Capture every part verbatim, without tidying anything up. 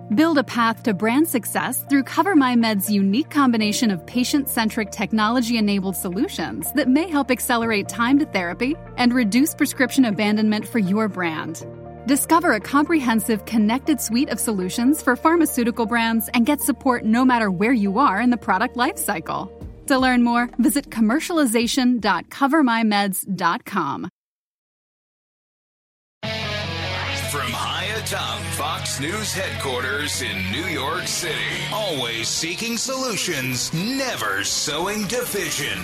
Build a path to brand success through CoverMyMed's unique combination of patient-centric technology-enabled solutions that may help accelerate time to therapy and reduce prescription abandonment for your brand. Discover a comprehensive, connected suite of solutions for pharmaceutical brands and get support no matter where you are in the product lifecycle. To learn more, visit commercialization dot cover my meds dot com. From high atop Fox News headquarters in New York City, always seeking solutions, never sowing division.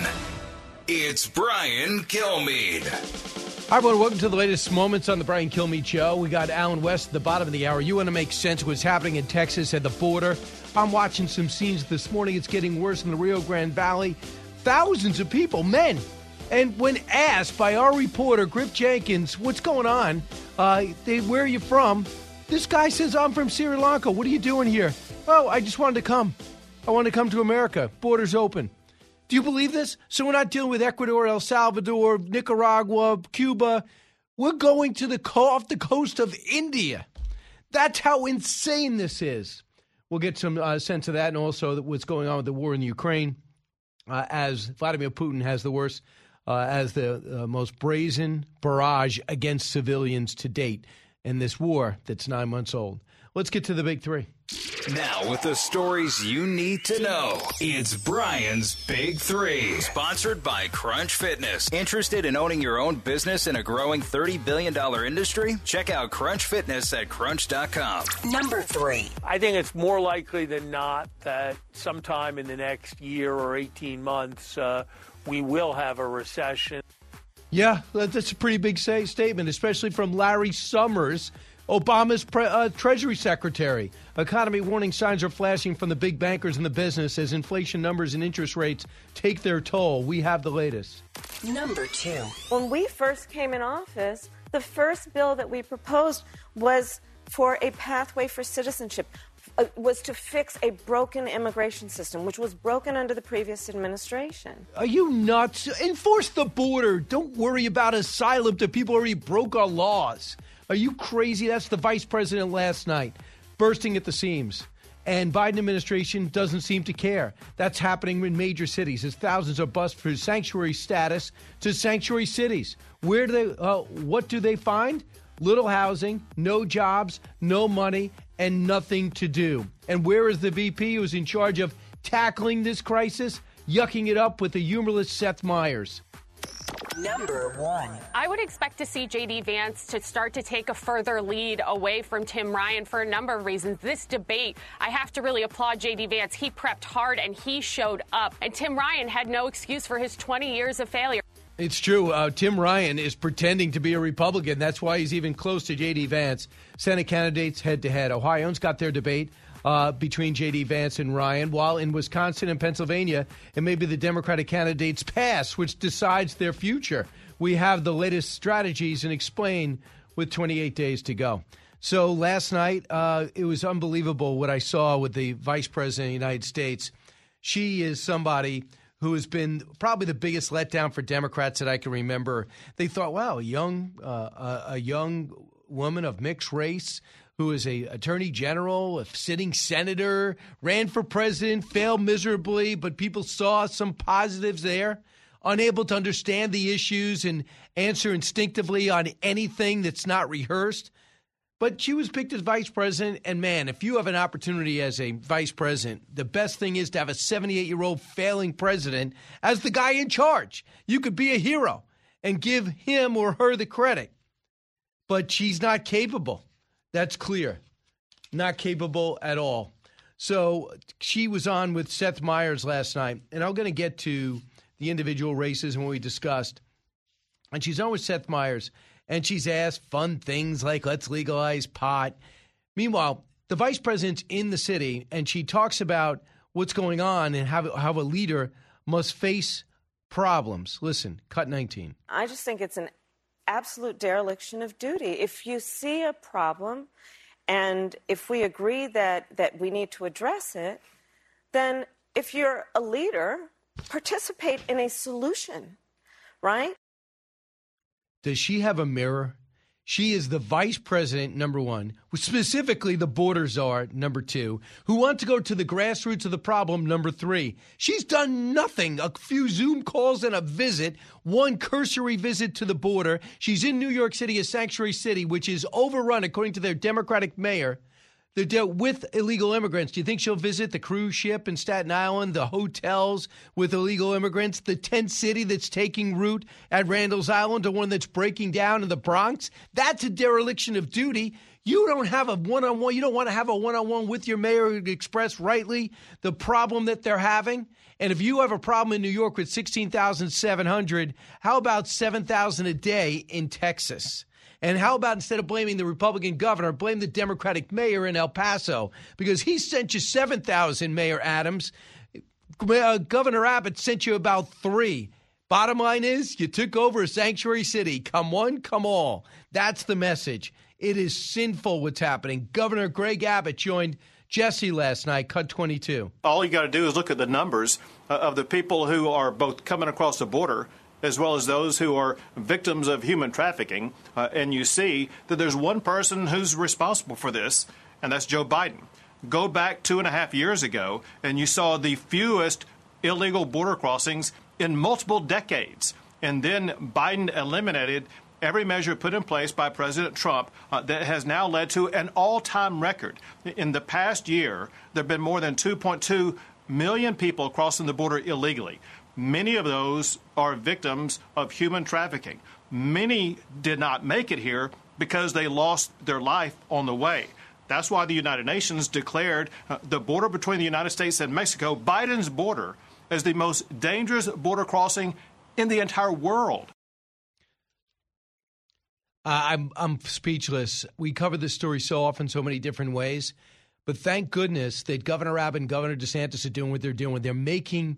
It's Brian Kilmeade. Hi, everyone. Welcome to the latest moments on the Brian Kilmeade Show. We got Alan West at the bottom of the hour. You want to make sense of what's happening in Texas at the border. I'm watching some scenes this morning. It's getting worse in the Rio Grande Valley. Thousands of people, men. And when asked by our reporter, Griff Jenkins, what's going on, uh, they, where are you from? This guy says, I'm from Sri Lanka. What are you doing here? Oh, I just wanted to come. I wanted to come to America. Borders open. Do you believe this? So we're not dealing with Ecuador, El Salvador, Nicaragua, Cuba. We're going to the co- off the coast of India. That's how insane this is. We'll get some uh, sense of that, and also what's going on with the war in Ukraine, uh, as Vladimir Putin has the worst, uh, as the uh, most brazen barrage against civilians to date in this war that's nine months old. Let's get to the big three. Now, with the stories you need to know, it's Brian's Big Three. Sponsored by Crunch Fitness. Interested in owning your own business in a growing thirty billion dollars industry? Check out Crunch Fitness at crunch dot com. Number three. I think it's more likely than not that sometime in the next year or eighteen months, uh, we will have a recession. Yeah, that's a pretty big say, statement, especially from Larry Summers, Obama's pre- uh, Treasury Secretary. Economy warning signs are flashing from the big bankers in the business as inflation numbers and interest rates take their toll. We have the latest. Number two. When we first came in office, the first bill that we proposed was for a pathway for citizenship, uh, was to fix a broken immigration system, which was broken under the previous administration. Are you nuts? Enforce the border. Don't worry about asylum to people who already broke our laws. Are you crazy? That's the vice president last night, bursting at the seams. And Biden administration doesn't seem to care. That's happening in major cities as thousands are bused for sanctuary status to sanctuary cities. Where do they, uh, what do they find? Little housing, no jobs, no money, and nothing to do. And where is the V P who's in charge of tackling this crisis? Yucking it up with the humorless Seth Meyers. Number one. I would expect to see J D. Vance to start to take a further lead away from Tim Ryan for a number of reasons. This debate, I have to really applaud J D. Vance. He prepped hard and he showed up. And Tim Ryan had no excuse for his twenty years of failure. It's true. Uh, Tim Ryan is pretending to be a Republican. That's why he's even close to J D. Vance. Senate candidates head-to-head. Ohioans got their debate uh, between J D. Vance and Ryan, while in Wisconsin and Pennsylvania, it may be the Democratic candidates pass, which decides their future. We have the latest strategies and explain with twenty-eight days to go. So last night, uh, it was unbelievable what I saw with the Vice President of the United States. She is somebody who has been probably the biggest letdown for Democrats that I can remember. They thought, wow, a young, uh, a, a young woman of mixed race who is a attorney general, a sitting senator, ran for president, failed miserably, but people saw some positives there, unable to understand the issues and answer instinctively on anything that's not rehearsed. But she was picked as vice president, and man, if you have an opportunity as a vice president, the best thing is to have a seventy-eight-year-old failing president as the guy in charge. You could be a hero and give him or her the credit. But she's not capable. That's clear. Not capable at all. So she was on with Seth Meyers last night, and I'm going to get to the individual races and what we discussed. And she's on with Seth Meyers. And she's asked fun things like, let's legalize pot. Meanwhile, the vice president's in the city, and she talks about what's going on and how, how a leader must face problems. Listen, cut nineteen. I just think it's an absolute dereliction of duty. If you see a problem, and if we agree that, that we need to address it, then if you're a leader, participate in a solution, right? Does she have a mirror? She is the vice president, number one, specifically the border czar, number two, who wants to go to the grassroots of the problem, number three. She's done nothing, a few Zoom calls and a visit, one cursory visit to the border. She's in New York City, a sanctuary city, which is overrun, according to their Democratic mayor, They're with illegal immigrants. Do you think she'll visit the cruise ship in Staten Island, the hotels with illegal immigrants, the tent city that's taking root at Randall's Island, the one that's breaking down in the Bronx? That's a dereliction of duty. You don't have a one-on-one. You don't want to have a one-on-one with your mayor to express rightly the problem that they're having. And if you have a problem in New York with sixteen thousand seven hundred, how about seven thousand a day in Texas? And how about instead of blaming the Republican governor, blame the Democratic mayor in El Paso? Because he sent you seven thousand, Mayor Adams. Uh, Governor Abbott sent you about three. Bottom line is, you took over a sanctuary city. Come one, come all. That's the message. It is sinful what's happening. Governor Greg Abbott joined Jesse last night, cut twenty-two. All you got to do is look at the numbers uh, of the people who are both coming across the border as well as those who are victims of human trafficking, uh, and you see that there's one person who's responsible for this, and that's Joe Biden. Go back two and a half years ago, and you saw the fewest illegal border crossings in multiple decades. And then Biden eliminated every measure put in place by President Trump uh, that has now led to an all-time record. In the past year, there have been more than two point two million people crossing the border illegally. Many of those are victims of human trafficking. Many did not make it here because they lost their life on the way. That's why the United Nations declared uh, the border between the United States and Mexico, Biden's border, as the most dangerous border crossing in the entire world. Uh, I'm I'm speechless. We cover this story so often, so many different ways. But thank goodness that Governor Abbott and Governor DeSantis are doing what they're doing. They're making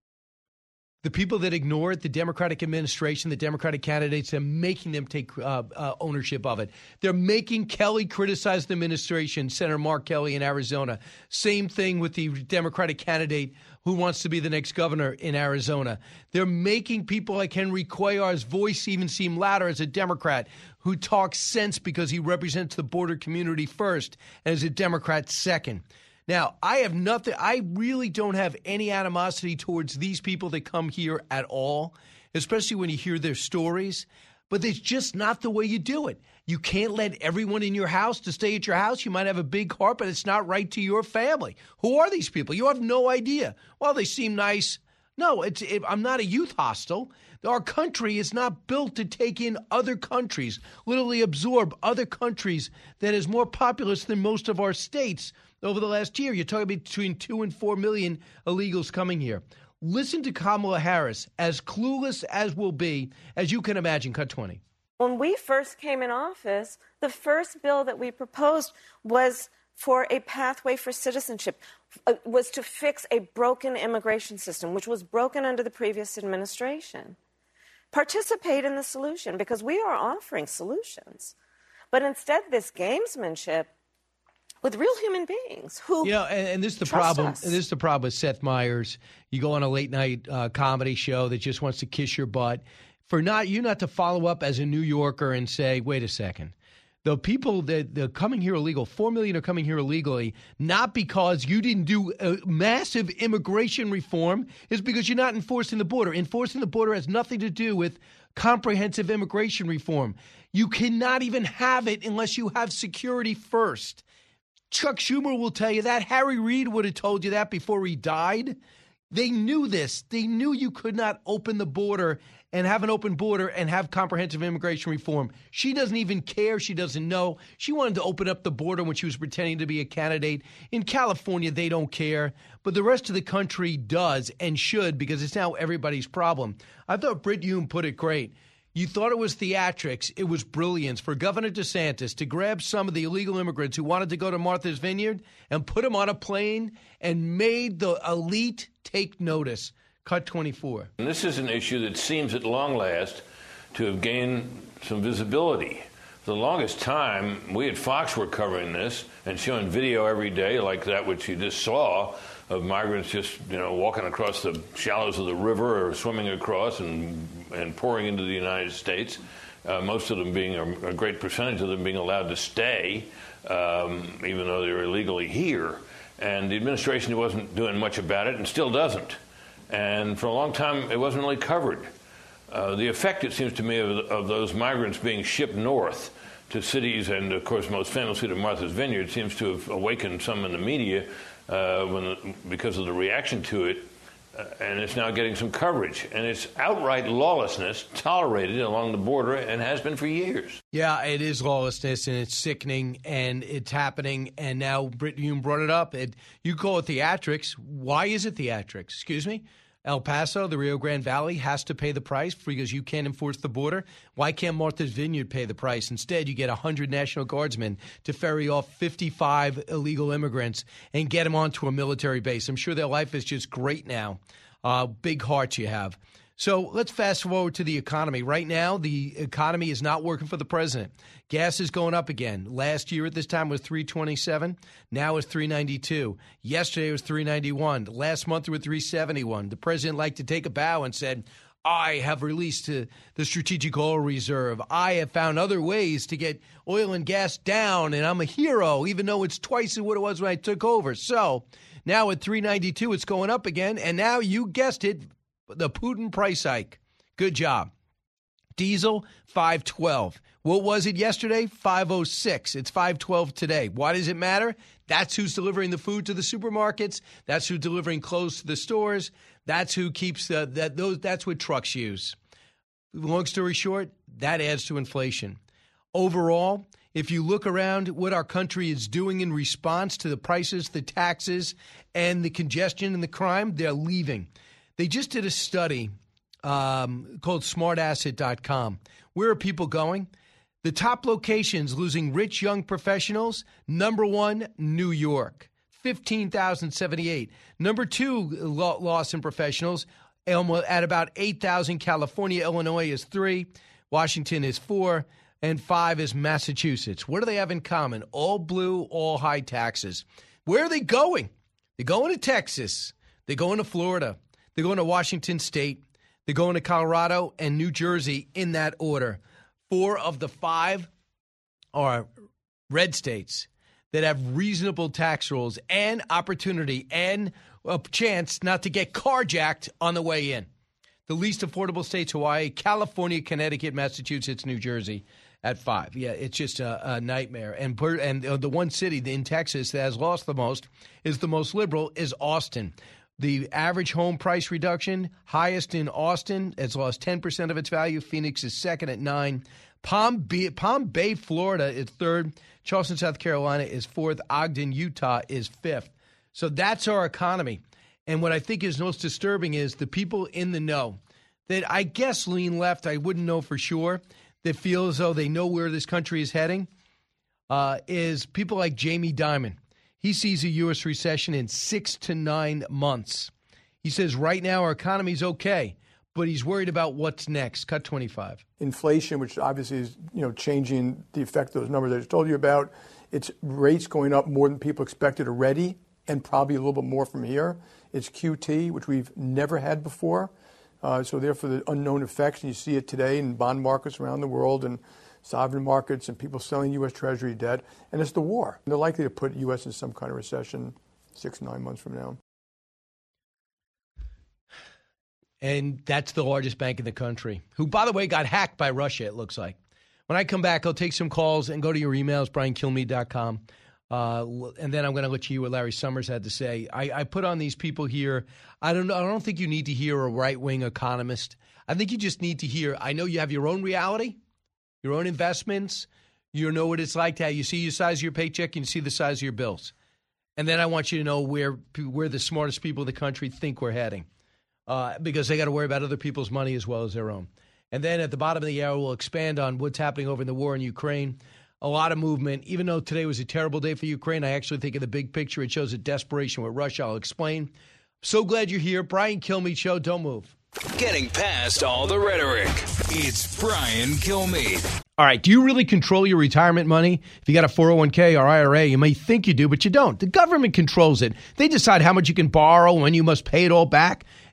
the people that ignore it, the Democratic administration, the Democratic candidates, they're making them take uh, uh, ownership of it. They're making Kelly criticize the administration, Senator Mark Kelly in Arizona. Same thing with the Democratic candidate who wants to be the next governor in Arizona. They're making people like Henry Cuellar's voice even seem louder as a Democrat who talks sense because he represents the border community first and as a Democrat second. Now, I have nothing, I really don't have any animosity towards these people that come here at all, especially when you hear their stories. But it's just not the way you do it. You can't let everyone in your house to stay at your house. You might have a big heart, but it's not right to your family. Who are these people? You have no idea. Well, they seem nice. No, it's, it, I'm not a youth hostel. Our country is not built to take in other countries, literally absorb other countries that is more populous than most of our states over the last year. You're talking between two and four million illegals coming here. Listen to Kamala Harris, as clueless as will be, as you can imagine. Cut twenty. When we first came in office, the first bill that we proposed was for a pathway for citizenship, uh, was to fix a broken immigration system, which was broken under the previous administration. Participate in the solution, because we are offering solutions. But instead, this gamesmanship with real human beings who yeah, and, and this is the trust problem. us. And this is the problem with Seth Meyers. You go on a late night uh, comedy show that just wants to kiss your butt for not you not to follow up as a New Yorker and say, wait a second. The people that they're coming here illegal, four million are coming here illegally, not because you didn't do a massive immigration reform, is because you're not enforcing the border. Enforcing the border has nothing to do with comprehensive immigration reform. You cannot even have it unless you have security first. Chuck Schumer will tell you that. Harry Reid would have told you that before he died. They knew this. They knew you could not open the border and have an open border and have comprehensive immigration reform. She doesn't even care. She doesn't know. She wanted to open up the border when she was pretending to be a candidate. In California, they don't care. But the rest of the country does and should, because it's now everybody's problem. I thought Britt Hume put it great. You thought it was theatrics. It was brilliance for Governor DeSantis to grab some of the illegal immigrants who wanted to go to Martha's Vineyard and put them on a plane and made the elite take notice. Cut twenty-four. And this is an issue that seems at long last to have gained some visibility. For the longest time, we at Fox were covering this and showing video every day like that which you just saw of migrants just, you know, walking across the shallows of the river or swimming across and and pouring into the United States. uh, most of them being, a, a great percentage of them being allowed to stay, um, even though they're illegally here. And the administration wasn't doing much about it and still doesn't. And for a long time, it wasn't really covered. Uh, the effect, it seems to me, of, of those migrants being shipped north to cities, and of course, most famously to Martha's Vineyard, seems to have awakened some in the media uh, when the, because of the reaction to it, uh, and it's now getting some coverage. And it's outright lawlessness tolerated along the border and has been for years. Yeah, it is lawlessness, and it's sickening, and it's happening. And now, Britt, you brought it up. It, you call it theatrics. Why is it theatrics? Excuse me? El Paso, the Rio Grande Valley, has to pay the price because you can't enforce the border. Why can't Martha's Vineyard pay the price? Instead, you get one hundred National Guardsmen to ferry off fifty-five illegal immigrants and get them onto a military base. I'm sure their life is just great now. Uh, big hearts you have. So let's fast forward to the economy. Right now, the economy is not working for the president. Gas is going up again. Last year at this time was three twenty-seven. Now it's three ninety-two. Yesterday it was three ninety-one. Last month it was three seventy-one. The president liked to take a bow and said, I have released uh, the Strategic Oil Reserve. I have found other ways to get oil and gas down, and I'm a hero, even though it's twice what it was when I took over. So now at three ninety-two, it's going up again, and now you guessed it, the Putin price hike. Good job. Diesel, five twelve. What was it yesterday? five oh six. It's five twelve today. Why does it matter? That's who's delivering the food to the supermarkets. That's who's delivering clothes to the stores. That's who keeps the, that. Those. That's what trucks use. Long story short, that adds to inflation. Overall, if you look around what our country is doing in response to the prices, the taxes, and the congestion and the crime, they're leaving. They just did a study um, called smart asset dot com. Where are people going? The top locations losing rich young professionals, number one, New York, fifteen thousand seventy-eight. Number two, lo- loss in professionals at about eight thousand. California, Illinois is three. Washington is four. And five is Massachusetts. What do they have in common? All blue, all high taxes. Where are they going? They're going to Texas. They're going to Florida. They're going to Washington State. They're going to Colorado and New Jersey in that order. Four of the five are red states that have reasonable tax rules and opportunity and a chance not to get carjacked on the way in. The least affordable states, Hawaii, California, Connecticut, Massachusetts, New Jersey at five. Yeah, it's just a, a nightmare. And and the one city in Texas that has lost the most, is the most liberal, is Austin. The average home price reduction, highest in Austin, has lost ten percent of its value. Phoenix is second at nine. Palm Bay, Palm Bay, Florida is third. Charleston, South Carolina is fourth. Ogden, Utah is fifth. So that's our economy. And what I think is most disturbing is the people in the know that I guess lean left, I wouldn't know for sure, that feel as though they know where this country is heading, uh, is people like Jamie Dimon. He sees a U S recession in six to nine months. He says right now our economy is okay, but he's worried about what's next. Cut twenty-five. Inflation, which obviously is, you know, changing the effect of those numbers I just told you about. It's rates going up more than people expected already, and probably a little bit more from here. It's Q T, which we've never had before. Uh, so therefore, the unknown effects, and you see it today in bond markets around the world and sovereign markets and people selling U S Treasury debt. And it's the war. They're likely to put U S in some kind of recession six, nine months from now. And that's the largest bank in the country, who, by the way, got hacked by Russia, it looks like. When I come back, I'll take some calls and go to your emails, brian kilmeade dot com. Uh, and then I'm going to let you hear what Larry Summers had to say. I, I put on these people here. I don't know. I don't think you need to hear a right-wing economist. I think you just need to hear, I know you have your own reality, your own investments. You know what it's like to have, you see the size of your paycheck and you see the size of your bills. And then I want you to know where where the smartest people in the country think we're heading, uh, because they got to worry about other people's money as well as their own. And then at the bottom of the hour, we'll expand on what's happening over in the war in Ukraine. A lot of movement. Even though today was a terrible day for Ukraine, I actually think in the big picture it shows a desperation with Russia. I'll explain. So glad you're here. Brian Kilmeade Show. Don't move. Getting past all the rhetoric. It's Brian Kilmeade. All right. Do you really control your retirement money? If you got a four oh one k or I R A, you may think you do, but you don't. The government controls it. They decide how much you can borrow, when you must pay it all back.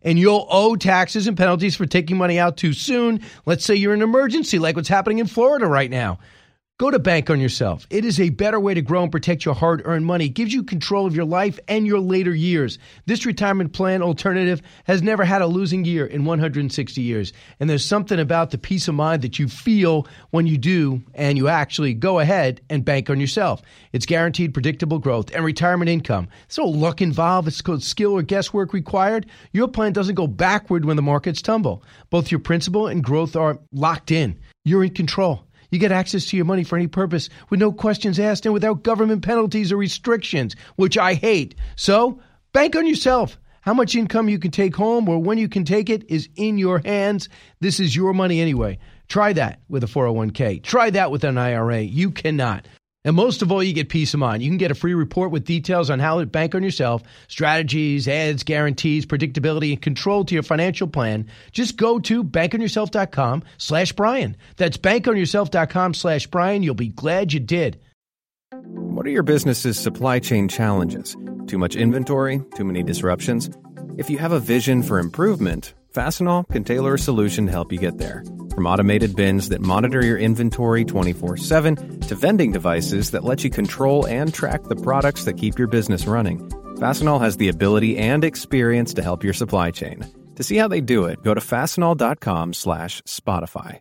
and you'll owe taxes and penalties for taking money out too soon. Let's say you're in an emergency like what's happening in Florida right now. Go to Bank on Yourself. It is a better way to grow and protect your hard-earned money. It gives you control of your life and your later years. This retirement plan alternative has never had a losing year in one hundred sixty years. And there's something about the peace of mind that you feel when you do and you actually go ahead and bank on yourself. It's guaranteed predictable growth and retirement income. There's no luck involved. It's called skill or guesswork required. Your plan doesn't go backward when the markets tumble. Both your principal and growth are locked in. You're in control. You get access to your money for any purpose with no questions asked and without government penalties or restrictions, which I hate. So, bank on yourself. How much income you can take home or when you can take it is in your hands. This is your money anyway. Try that with a four oh one k. Try that with an I R A. You cannot. And most of all, you get peace of mind. You can get a free report with details on how to bank on yourself, strategies, ads, guarantees, predictability, and control to your financial plan. Just go to bankonyourself.com slash Brian. That's bankonyourself.com slash Brian. You'll be glad you did. What are your business's supply chain challenges? Too much inventory? Too many disruptions? If you have a vision for improvement, Fastenal can tailor a solution to help you get there. From automated bins that monitor your inventory twenty-four seven to vending devices that let you control and track the products that keep your business running, Fastenal has the ability and experience to help your supply chain. To see how they do it, go to fastenal.com slash Spotify.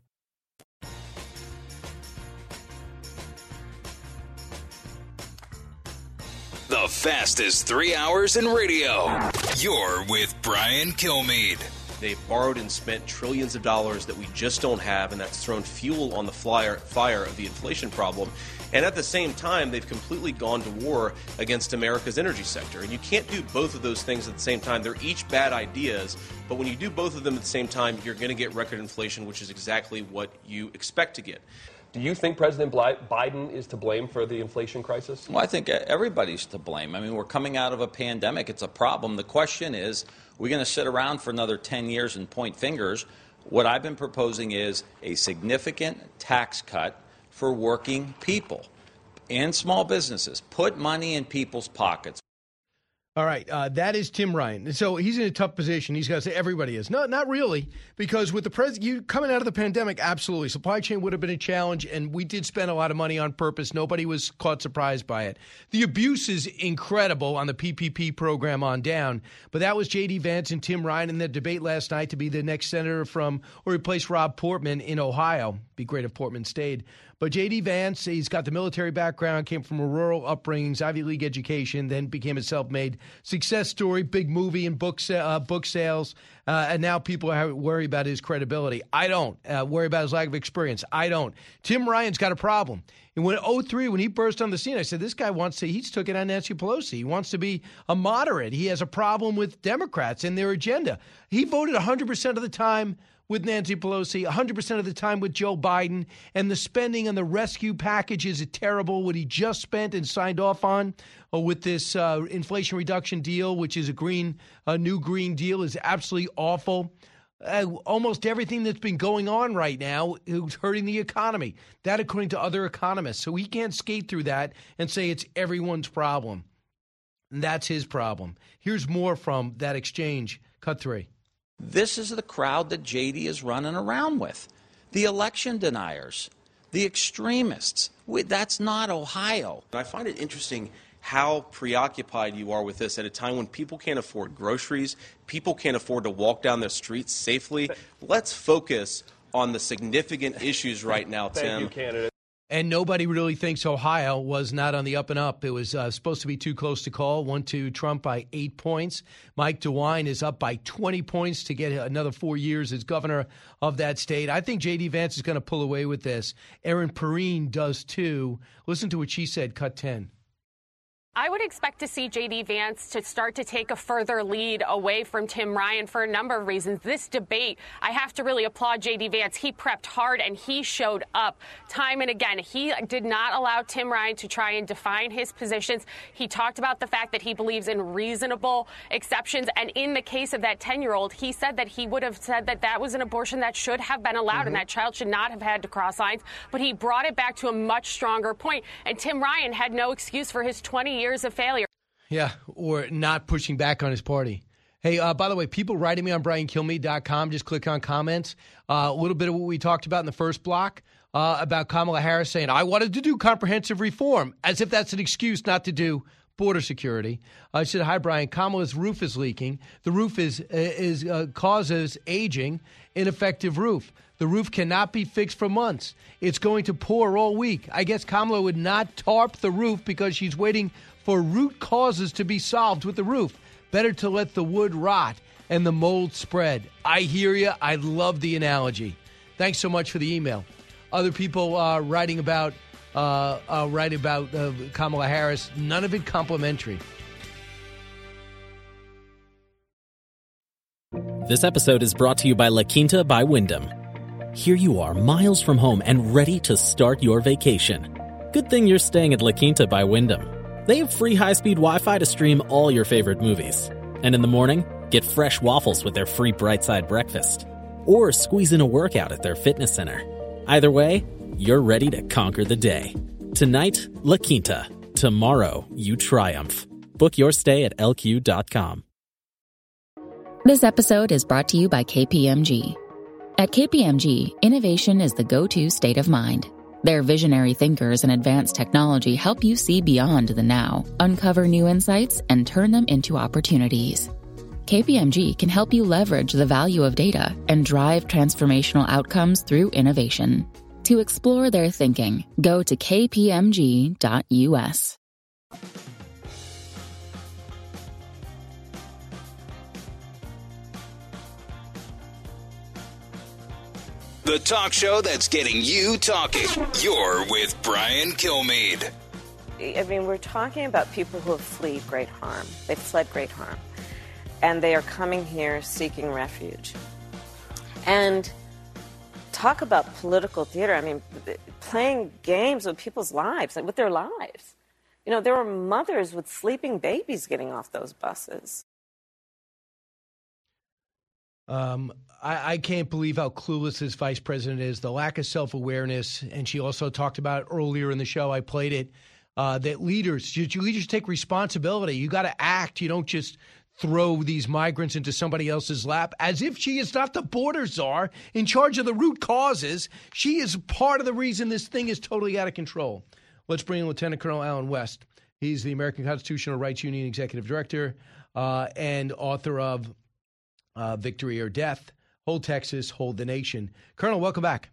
The fastest three hours in radio. You're with Brian Kilmeade. They've borrowed and spent trillions of dollars that we just don't have, and that's thrown fuel on the flyer, fire of the inflation problem. And at the same time, they've completely gone to war against America's energy sector. And you can't do both of those things at the same time. They're each bad ideas, but when you do both of them at the same time, you're going to get record inflation, which is exactly what you expect to get. Do you think President Biden is to blame for the inflation crisis? Well, I think everybody's to blame. I mean, we're coming out of a pandemic. It's a problem. The question is, we're going to sit around for another ten years and point fingers. What I've been proposing is a significant tax cut for working people and small businesses. Put money in people's pockets. All right, uh, that is Tim Ryan. So he's in a tough position. He's got to say everybody is. No, not really, because with the pres- you coming out of the pandemic, absolutely. Supply chain would have been a challenge, and we did spend a lot of money on purpose. Nobody was caught surprised by it. The abuse is incredible on the P P P program on down, but that was J D. Vance and Tim Ryan in the debate last night to be the next senator from or replace Rob Portman in Ohio. Be great if Portman stayed. But J D. Vance, he's got the military background, came from a rural upbringing, Ivy League education, then became a self-made success story, big movie and book, uh, book sales, uh, and now people are worried about his credibility. I don't. Uh, worry about his lack of experience. I don't. Tim Ryan's got a problem. And when oh three, when he burst on the scene, I said, this guy wants to, he's took it on Nancy Pelosi. He wants to be a moderate. He has a problem with Democrats and their agenda. He voted one hundred percent of the time with Nancy Pelosi, one hundred percent of the time with Joe Biden, and the spending on the rescue package is terrible. What he just spent and signed off on uh, with this uh, Inflation Reduction deal, which is a green, a new Green Deal, is absolutely awful. Uh, almost everything that's been going on right now is hurting the economy. That, according to other economists. So he can't skate through that and say it's everyone's problem. And that's his problem. Here's more from that exchange. Cut three. This is the crowd that J D is running around with. The election deniers, the extremists. We, that's not Ohio. I find it interesting how preoccupied you are with this at a time when people can't afford groceries, people can't afford to walk down the streets safely. Let's focus on the significant issues right now, Tim. Thank you, candidate. And nobody really thinks Ohio was not on the up and up. It was uh, supposed to be too close to call. Won to Trump by eight points. Mike DeWine is up by twenty points to get another four years as governor of that state. I think J D. Vance is going to pull away with this. Erin Perrine does too. Listen to what she said, cut ten. I would expect to see J D. Vance to start to take a further lead away from Tim Ryan for a number of reasons. This debate, I have to really applaud J D. Vance. He prepped hard and he showed up time and again. He did not allow Tim Ryan to try and define his positions. He talked about the fact that he believes in reasonable exceptions. And in the case of that ten-year-old, he said that he would have said that that was an abortion that should have been allowed mm-hmm. and that child should not have had to cross lines. But he brought it back to a much stronger point. And Tim Ryan had no excuse for his twenty years of failure. Yeah, or not pushing back on his party. Hey, uh, by the way, people writing me on brian kilmeade dot com, just click on comments. Uh, a little bit of what we talked about in the first block uh, about Kamala Harris saying, I wanted to do comprehensive reform, as if that's an excuse not to do border security. I said, hi, Brian. Kamala's roof is leaking. The roof is is uh, causes aging, ineffective roof. The roof cannot be fixed for months. It's going to pour all week. I guess Kamala would not tarp the roof because she's waiting for root causes to be solved with the roof. Better to let the wood rot and the mold spread. I hear you. I love the analogy. Thanks so much for the email. Other people uh, writing about uh, uh, writing about uh, Kamala Harris. None of it complimentary. This episode is brought to you by La Quinta by Wyndham. Here you are, miles from home and ready to start your vacation. Good thing you're staying at La Quinta by Wyndham. They have free high-speed Wi-Fi to stream all your favorite movies. And in the morning, get fresh waffles with their free Bright Side breakfast. Or squeeze in a workout at their fitness center. Either way, you're ready to conquer the day. Tonight, La Quinta. Tomorrow, you triumph. Book your stay at L Q dot com. This episode is brought to you by K P M G. At K P M G, innovation is the go-to state of mind. Their visionary thinkers and advanced technology help you see beyond the now, uncover new insights, and turn them into opportunities. K P M G can help you leverage the value of data and drive transformational outcomes through innovation. To explore their thinking, go to K P M G dot U S. The talk show that's getting you talking. You're with Brian Kilmeade. I mean, we're talking about people who have fled great harm. They've fled great harm. And they are coming here seeking refuge. And talk about political theater. I mean, playing games with people's lives, like with their lives. You know, there were mothers with sleeping babies getting off those buses. Um, I, I can't believe how clueless this vice president is, the lack of self-awareness. And she also talked about earlier in the show, I played it, uh, that leaders, you, you leaders take responsibility. You got to act. You don't just throw these migrants into somebody else's lap, as if she is not the border czar in charge of the root causes. She is part of the reason this thing is totally out of control. Let's bring in Lieutenant Colonel Allen West. He's the American Constitutional Rights Union Executive Director uh, and author of uh, Victory or Death, Hold Texas, Hold the Nation. Colonel, welcome back.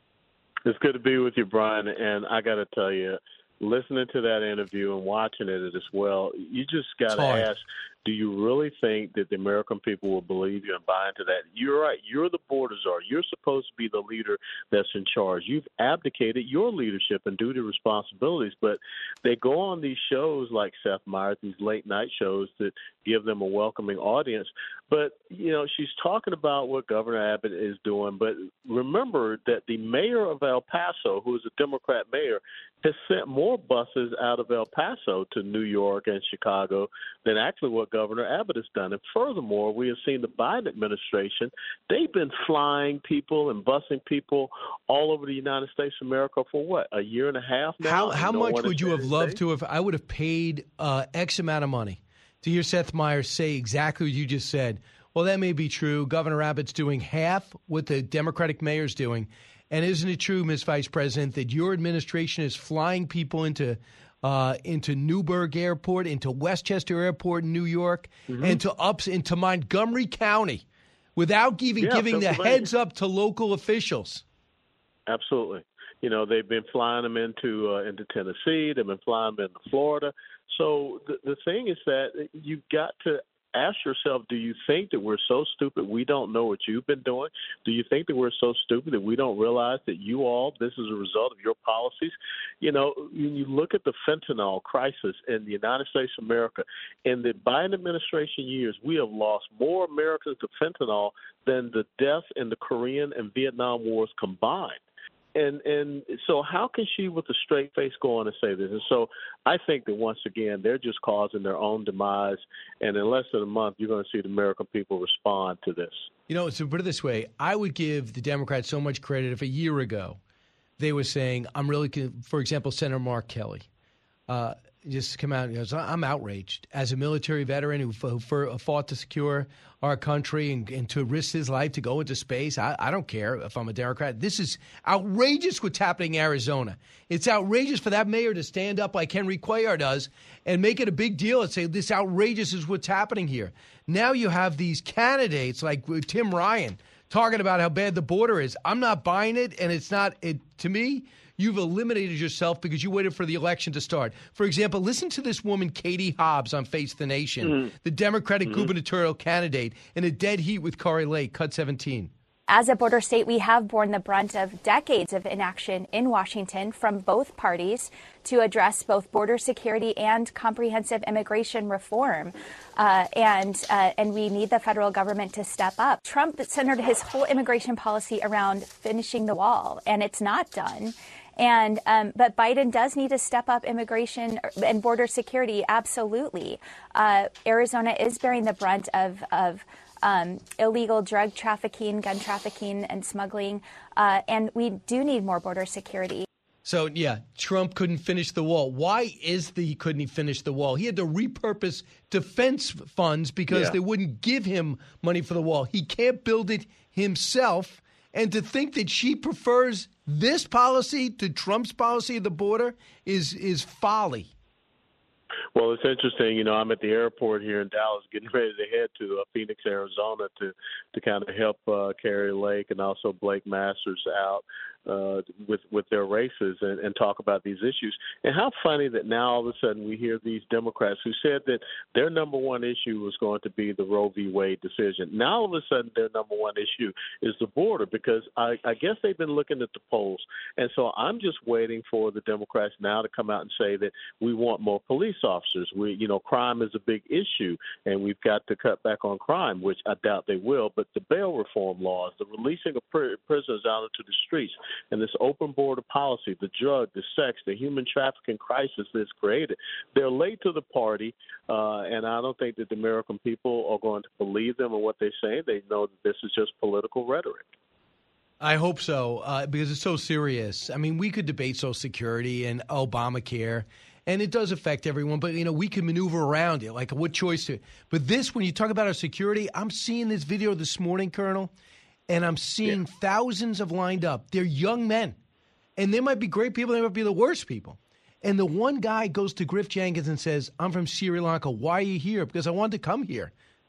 It's good to be with you, Brian. And I got to tell you, listening to that interview and watching it as well, you just got to ask, do you really think that the American people will believe you and buy into that? You're right. You're the border czar. You're supposed to be the leader that's in charge. You've abdicated your leadership and duty responsibilities, but they go on these shows like Seth Meyers, these late night shows that give them a welcoming audience. But, you know, she's talking about what Governor Abbott is doing. But remember that the mayor of El Paso, who is a Democrat mayor, has sent more buses out of El Paso to New York and Chicago than actually what Governor Abbott has done. And furthermore, we have seen the Biden administration, they've been flying people and busing people all over the United States of America for what, a year and a half now? How, how no much would you have loved States? to have? I would have paid uh, X amount of money to hear Seth Meyers say exactly what you just said. Well, that may be true. Governor Abbott's doing half what the Democratic mayor's doing. And isn't it true, Miz Vice President, that your administration is flying people into uh, into Newburgh Airport, into Westchester Airport in New York, mm-hmm. and to ups into Montgomery County without even yeah, giving the heads up to local officials? Absolutely. You know, they've been flying them into uh, into Tennessee. They've been flying them into Florida. So the, the thing is that you've got to ask yourself, do you think that we're so stupid we don't know what you've been doing? Do you think that we're so stupid that we don't realize that you all, this is a result of your policies? You know, when you look at the fentanyl crisis in the United States of America, in the Biden administration years, we have lost more Americans to fentanyl than the deaths in the Korean and Vietnam wars combined. And and so how can she with a straight face go on and say this? And so I think that once again, they're just causing their own demise. And in less than a month, you're going to see the American people respond to this. You know, so put it this way. I would give the Democrats so much credit if a year ago they were saying, I'm really, for example, Senator Mark Kelly. Uh, just come out and goes, I'm outraged. As a military veteran who, who fought to secure our country and, and to risk his life to go into space, I, I don't care if I'm a Democrat. This is outrageous what's happening in Arizona. It's outrageous for that mayor to stand up like Henry Cuellar does and make it a big deal and say this outrageous is what's happening here. Now you have these candidates like Tim Ryan talking about how bad the border is. I'm not buying it, and it's not, it to me, you've eliminated yourself because you waited for the election to start. For example, listen to this woman, Katie Hobbs, on Face the Nation, mm-hmm. the Democratic mm-hmm. gubernatorial candidate, in a dead heat with Kari Lake, cut seventeen. As a border state, we have borne the brunt of decades of inaction in Washington from both parties to address both border security and comprehensive immigration reform. Uh, and uh, and we need the federal government to step up. Trump centered his whole immigration policy around finishing the wall, and it's not done. And um, but Biden does need to step up immigration and border security. Absolutely. Uh, Arizona is bearing the brunt of of um, illegal drug trafficking, gun trafficking, and smuggling. Uh, and we do need more border security. So, yeah, Trump couldn't finish the wall. Why is the he couldn't he finish the wall? He had to repurpose defense funds because yeah. they wouldn't give him money for the wall. He can't build it himself. And to think that she prefers this policy to Trump's policy of the border is is folly. Well, it's interesting. You know, I'm at the airport here in Dallas getting ready to head to uh, Phoenix, Arizona to, to kind of help uh, Kari Lake and also Blake Masters out uh, with with their races and, and talk about these issues. And how funny that now all of a sudden we hear these Democrats who said that their number one issue was going to be the Roe v. Wade decision. Now all of a sudden their number one issue is the border because I, I guess they've been looking at the polls. And so I'm just waiting for the Democrats now to come out and say that we want more police officers. We, you know, crime is a big issue, and we've got to cut back on crime, which I doubt they will. But the bail reform laws, the releasing of pr- prisoners out into the streets, and this open border policy, the drug, the sex, the human trafficking crisis that's created, they're late to the party, uh, and I don't think that the American people are going to believe them or what they say. They know that this is just political rhetoric. I hope so, uh, because it's so serious. I mean, we could debate Social Security and Obamacare, and it does affect everyone, but, you know, we can maneuver around it, like what choice to. But this, when you talk about our security, I'm seeing this video this morning, Colonel, and I'm seeing yeah. thousands of lined up. They're young men, and they might be great people, they might be the worst people. And the one guy goes to Griff Jenkins and says, I'm from Sri Lanka. Why are you here? Because I wanted to come here.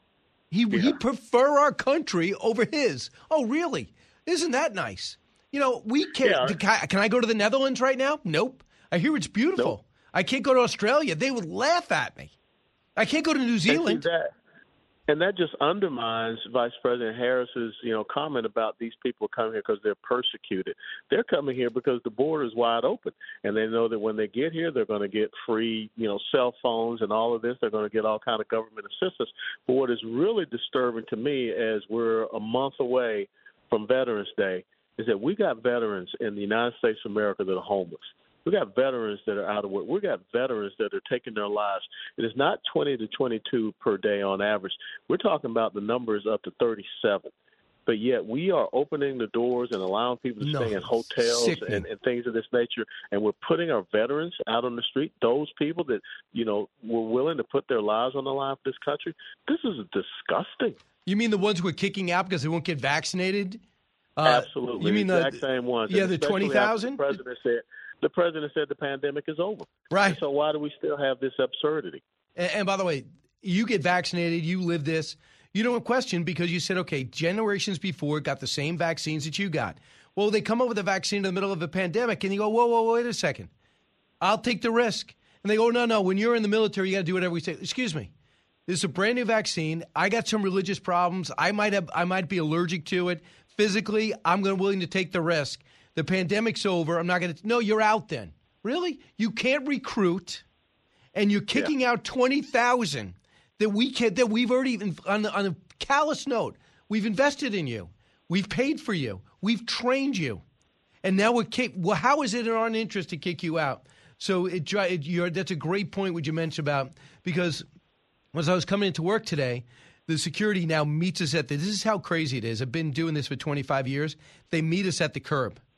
He yeah. he prefer our country over his. Oh, really? Isn't that nice? You know, we can't. Yeah. Can I go to the Netherlands right now? Nope. I hear it's beautiful. Nope. I can't go to Australia. They would laugh at me. I can't go to New Zealand. And that, and that just undermines Vice President Harris's, you know, comment about these people coming here because they're persecuted. They're coming here because the border is wide open, and they know that when they get here, they're going to get free, you know, cell phones and all of this. They're going to get all kind of government assistance. But what is really disturbing to me, as we're a month away from Veterans Day, is that we got veterans in the United States of America that are homeless. We got veterans that are out of work. We got veterans that are taking their lives. It is not twenty to twenty-two per day on average. We're talking about the numbers up to thirty-seven. But yet we are opening the doors and allowing people to no, stay in hotels and, and things of this nature. And we're putting our veterans out on the street, those people that, you know, were willing to put their lives on the line for this country. This is disgusting. You mean the ones who are kicking out because they won't get vaccinated? Uh, Absolutely. You mean the the exact same ones. Yeah, the twenty thousand? The president said the president said the pandemic is over. Right. And so why do we still have this absurdity? And, and by the way, you get vaccinated, you live this, you don't question because you said, okay, generations before got the same vaccines that you got. Well, they come up with a vaccine in the middle of a pandemic, and you go, whoa, whoa, wait a second. I'll take the risk. And they go, no, no, when you're in the military, you got to do whatever we say. Excuse me. This is a brand new vaccine. I got some religious problems. I might have, I might be allergic to it. Physically, I'm going willing to take the risk. The pandemic's over. I'm not going to. No, you're out then. Really? You can't recruit, and you're kicking yeah. out twenty thousand that we can that we've already on the, on a callous note. We've invested in you. We've paid for you. We've trained you, and now we're kick. Well, how is it in our interest to kick you out? So it, it you're, that's a great point what you mentioned about because as I was coming into work today. The security now meets us at the – this is how crazy it is. I've been doing this for twenty-five years. They meet us at the curb.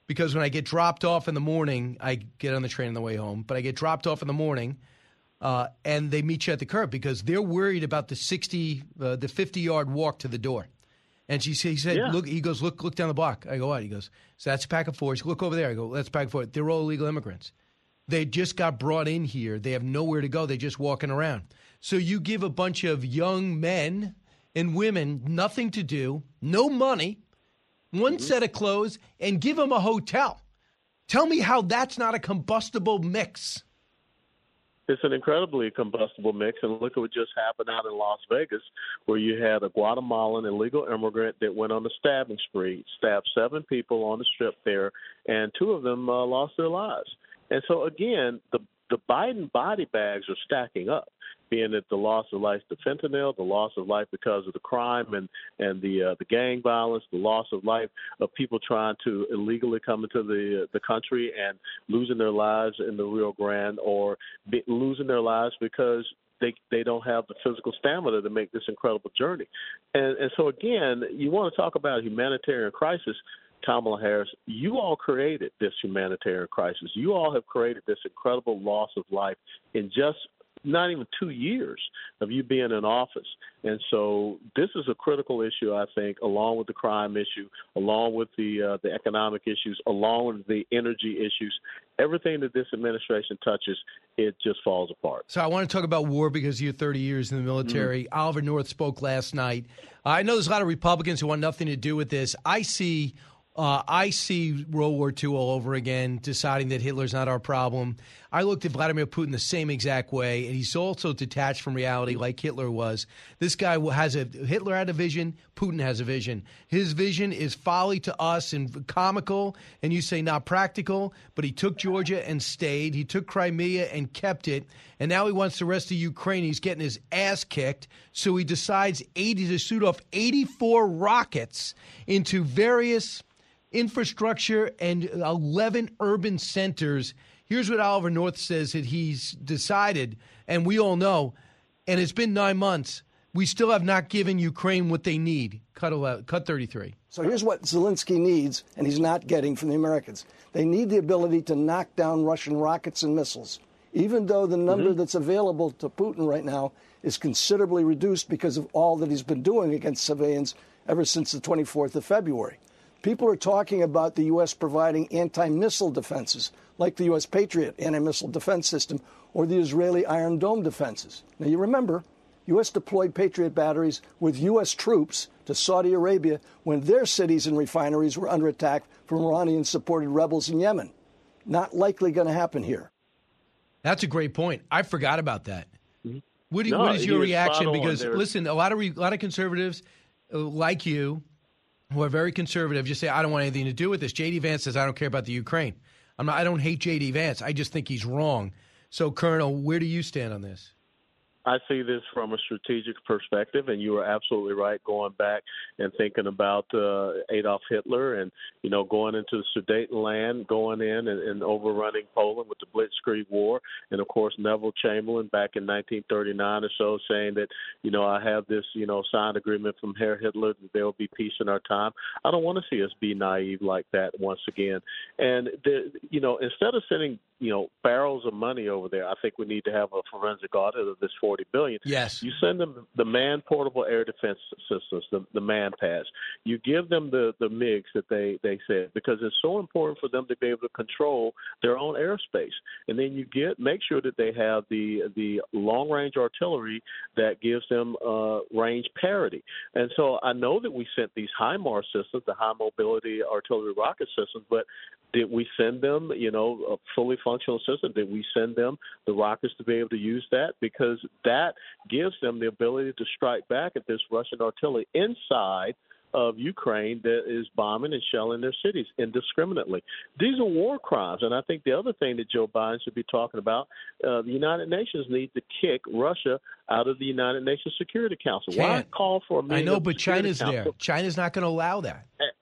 because when I get dropped off in the morning, I get on the train on the way home, but I get dropped off in the morning, uh, and they meet you at the curb because they're worried about the sixty, uh, the fifty-yard walk to the door. And she, he said, Yeah. look, he goes, look, look down the block. I go, what? He goes, so that's a pack of fours. Look over there. I go, that's a pack of fours. They're all illegal immigrants. They just got brought in here. They have nowhere to go. They're just walking around. So you give a bunch of young men and women nothing to do, no money, one set of clothes, and give them a hotel. Tell me how that's not a combustible mix. It's an incredibly combustible mix, and look at what just happened out in Las Vegas, where you had a Guatemalan illegal immigrant that went on a stabbing spree, stabbed seven people on the strip there, and two of them uh, lost their lives. And so, again, the the Biden body bags are stacking up, being that the loss of life to fentanyl, the loss of life because of the crime and, and the uh, the gang violence, the loss of life of people trying to illegally come into the the country and losing their lives in the Rio Grande, or be, losing their lives because they they don't have the physical stamina to make this incredible journey. And, and so, again, you want to talk about a humanitarian crisis. Kamala Harris, you all created this humanitarian crisis. You all have created this incredible loss of life in just not even two years of you being in office. And so this is a critical issue, I think, along with the crime issue, along with the uh, the economic issues, along with the energy issues. Everything that this administration touches, it just falls apart. So I want to talk about war because you're thirty years in the military. Mm-hmm. Oliver North spoke last night. I know there's a lot of Republicans who want nothing to do with this. I see Uh, I see World War Two all over again, deciding that Hitler's not our problem. I looked at Vladimir Putin the same exact way, and he's also detached from reality like Hitler was. This guy has a – Hitler had a vision. Putin has a vision. His vision is folly to us and comical, and you say not practical, but he took Georgia and stayed. He took Crimea and kept it, and now he wants the rest of Ukraine. He's getting his ass kicked, so he decides eighty to shoot off eighty-four rockets into various – infrastructure and eleven urban centers. Here's what Oliver North says that he's decided, and we all know, and it's been nine months, we still have not given Ukraine what they need. Cut eleven, cut thirty-three. So here's what Zelensky needs, and he's not getting from the Americans. They need the ability to knock down Russian rockets and missiles, even though the number mm-hmm. that's available to Putin right now is considerably reduced because of all that he's been doing against civilians ever since the twenty-fourth of February. People are talking about the U S providing anti-missile defenses, like the U S Patriot anti-missile defense system or the Israeli Iron Dome defenses. Now, you remember, U S deployed Patriot batteries with U S troops to Saudi Arabia when their cities and refineries were under attack from Iranian-supported rebels in Yemen. Not likely going to happen here. That's a great point. I forgot about that. Mm-hmm. What, do, no, what is your reaction? Because, there. listen, a lot of, re, a lot of conservatives uh, like you, who are very conservative, just say, I don't want anything to do with this. J D. Vance says, I don't care about the Ukraine. I'm not, I don't hate J D. Vance. I just think he's wrong. So, Colonel, where do you stand on this? I see this from a strategic perspective, and you are absolutely right, going back and thinking about uh, Adolf Hitler and, you know, going into the Sudetenland, going in and, and overrunning Poland with the Blitzkrieg War, and, of course, Neville Chamberlain back in nineteen thirty-nine or so saying that, you know, I have this, you know, signed agreement from Herr Hitler that there will be peace in our time. I don't want to see us be naive like that once again. And, the, you know, instead of sending, you know, barrels of money over there, I think we need to have a forensic audit of this forty billion dollars. Yes. You send them the man-portable air defense systems, the, the man-pads. You give them the, the MiGs that they, they said, because it's so important for them to be able to control their own airspace. And then you get make sure that they have the the long-range artillery that gives them uh, range parity. And so I know that we sent these HIMARS systems, the high-mobility artillery rocket systems, but did we send them, you know, a fully functional system? Did we send them the rockets to be able to use that? Because that gives them the ability to strike back at this Russian artillery inside of Ukraine that is bombing and shelling their cities indiscriminately. These are war crimes. And I think the other thing that Joe Biden should be talking about, uh, the United Nations need to kick Russia out of the United Nations Security Council. Can't. Why call for a meeting I know, of but the Security China's Council? there. China's not going to allow that.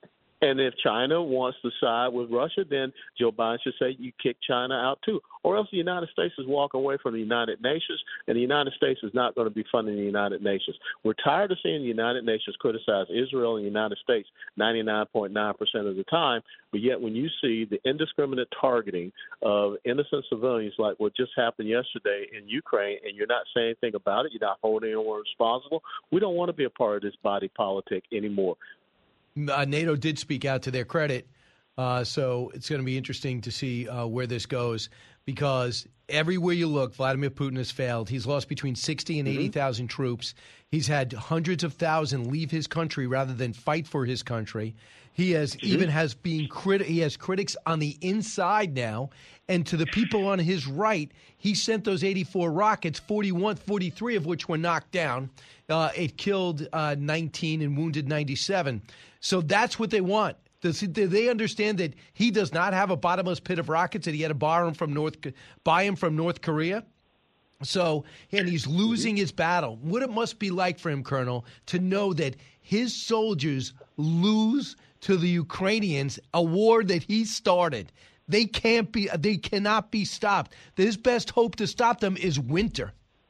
And if China wants to side with Russia, then Joe Biden should say you kick China out too. Or else the United States is walking away from the United Nations, and the United States is not going to be funding the United Nations. We're tired of seeing the United Nations criticize Israel and the United States ninety-nine point nine percent of the time, but yet when you see the indiscriminate targeting of innocent civilians like what just happened yesterday in Ukraine, and you're not saying anything about it, you're not holding anyone responsible, we don't want to be a part of this body politic anymore. Uh, NATO did speak out to their credit, uh, so it's going to be interesting to see uh, where this goes, because everywhere you look, Vladimir Putin has failed. He's lost between sixty and eighty thousand mm-hmm. troops. He's had hundreds of thousands leave his country rather than fight for his country. He has mm-hmm. even has been criti- he has critics on the inside now, and to the people on his right, he sent those eighty-four rockets, forty-one, forty-three of which were knocked down. Uh, it killed uh, nineteen and wounded ninety-seven. So that's what they want. Does he, do they understand that he does not have a bottomless pit of rockets, that he had to borrow them from North, buy him from North Korea? So, and he's losing his battle. What it must be like for him, Colonel, to know that his soldiers lose to the Ukrainians, a war that he started. They can't be, they cannot be stopped. His best hope to stop them is winter.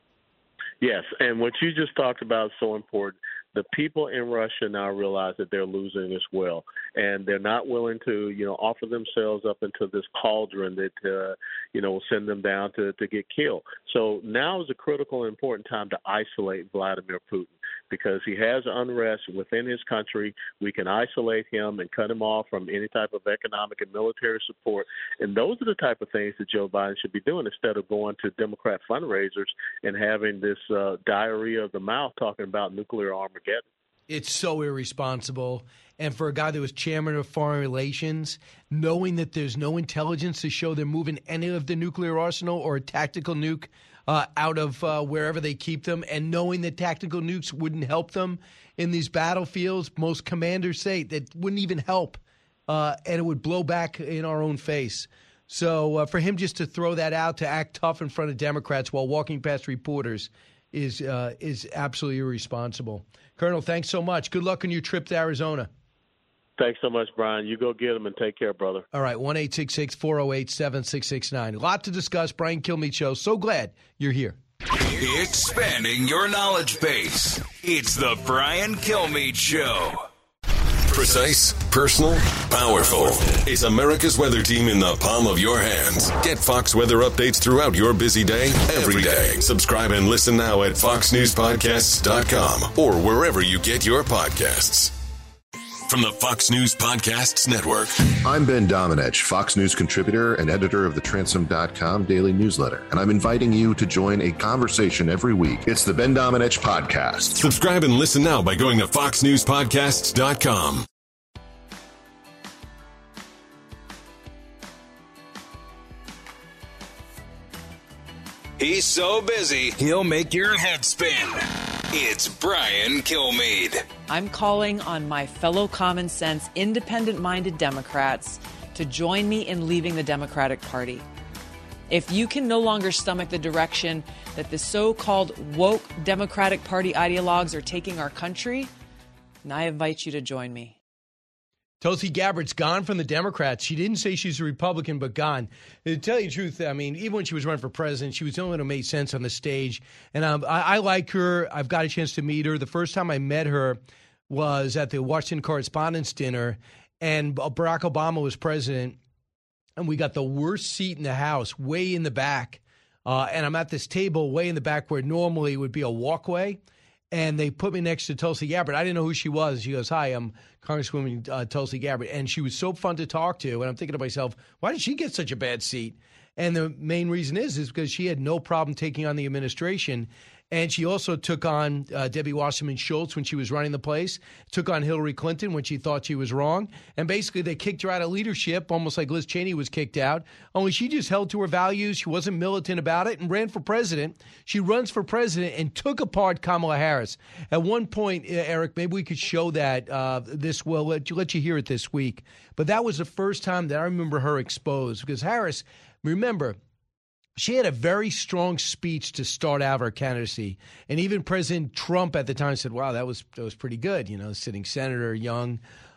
Yes, and what you just talked about is so important. The people in Russia now realize that they're losing as well, and they're not willing to, you know, offer themselves up into this cauldron that, uh, you know, will send them down to, to get killed. So now is a critical and important time to isolate Vladimir Putin, because he has unrest within his country. We can isolate him and cut him off from any type of economic and military support. And those are the type of things that Joe Biden should be doing instead of going to Democrat fundraisers and having this uh, diarrhea of the mouth talking about nuclear Armageddon. It's so irresponsible. And for a guy that was chairman of foreign relations, knowing that there's no intelligence to show they're moving any of the nuclear arsenal or a tactical nuke uh, out of uh, wherever they keep them, and knowing that tactical nukes wouldn't help them in these battlefields, most commanders say that wouldn't even help, uh, and it would blow back in our own face. So uh, for him just to throw that out, to act tough in front of Democrats while walking past reporters is uh, is absolutely irresponsible. Colonel, thanks so much. Good luck on your trip to Arizona. Thanks so much, Brian. You go get them and take care, brother. All right, one eight six six, four oh eight, seven six six nine. A lot to discuss. Brian Kilmeade Show. So glad you're here. Expanding your knowledge base. It's the Brian Kilmeade Show. Precise, personal, powerful. It's America's weather team in the palm of your hands. Get Fox weather updates throughout your busy day, every day. Subscribe and listen now at fox news podcasts dot com or wherever you get your podcasts. From the Fox News Podcasts Network. I'm Ben Domenech, Fox News contributor and editor of the Transom dot com daily newsletter, and I'm inviting you to join a conversation every week. It's the Ben Domenech Podcast. Subscribe and listen now by going to fox news podcasts dot com. He's so busy, he'll make your head spin. It's Brian Kilmeade. I'm calling on my fellow common sense, independent-minded Democrats to join me in leaving the Democratic Party. If you can no longer stomach the direction that the so-called woke Democratic Party ideologues are taking our country, then I invite you to join me. Tulsi Gabbard's gone from the Democrats. She didn't say she's a Republican, but gone. To tell you the truth, I mean, even when she was running for president, she was the only one who made sense on the stage. And um, I, I like her. I've got a chance to meet her. The first time I met her was at the Washington Correspondents' Dinner, and Barack Obama was president, and we got the worst seat in the House, way in the back. Uh, and I'm at this table way in the back where normally would be a walkway. And they put me next to Tulsi Gabbard. I didn't know who she was. She goes, "Hi, I'm Congresswoman uh, Tulsi Gabbard." And she was so fun to talk to. And I'm thinking to myself, why did she get such a bad seat? And the main reason is, is because she had no problem taking on the administration. And she also took on uh, Debbie Wasserman Schultz when she was running the place, took on Hillary Clinton when she thought she was wrong. And basically they kicked her out of leadership, almost like Liz Cheney was kicked out. Only she just held to her values. She wasn't militant about it and ran for president. She runs for president and took apart Kamala Harris. At one point, Eric, maybe we could show that uh, this, well, let you, let you hear it this week. But that was the first time that I remember her exposed, because Harris, remember, she had a very strong speech to start out her candidacy. And even President Trump at the time said, wow, that was that was pretty good. You know, sitting senator, young.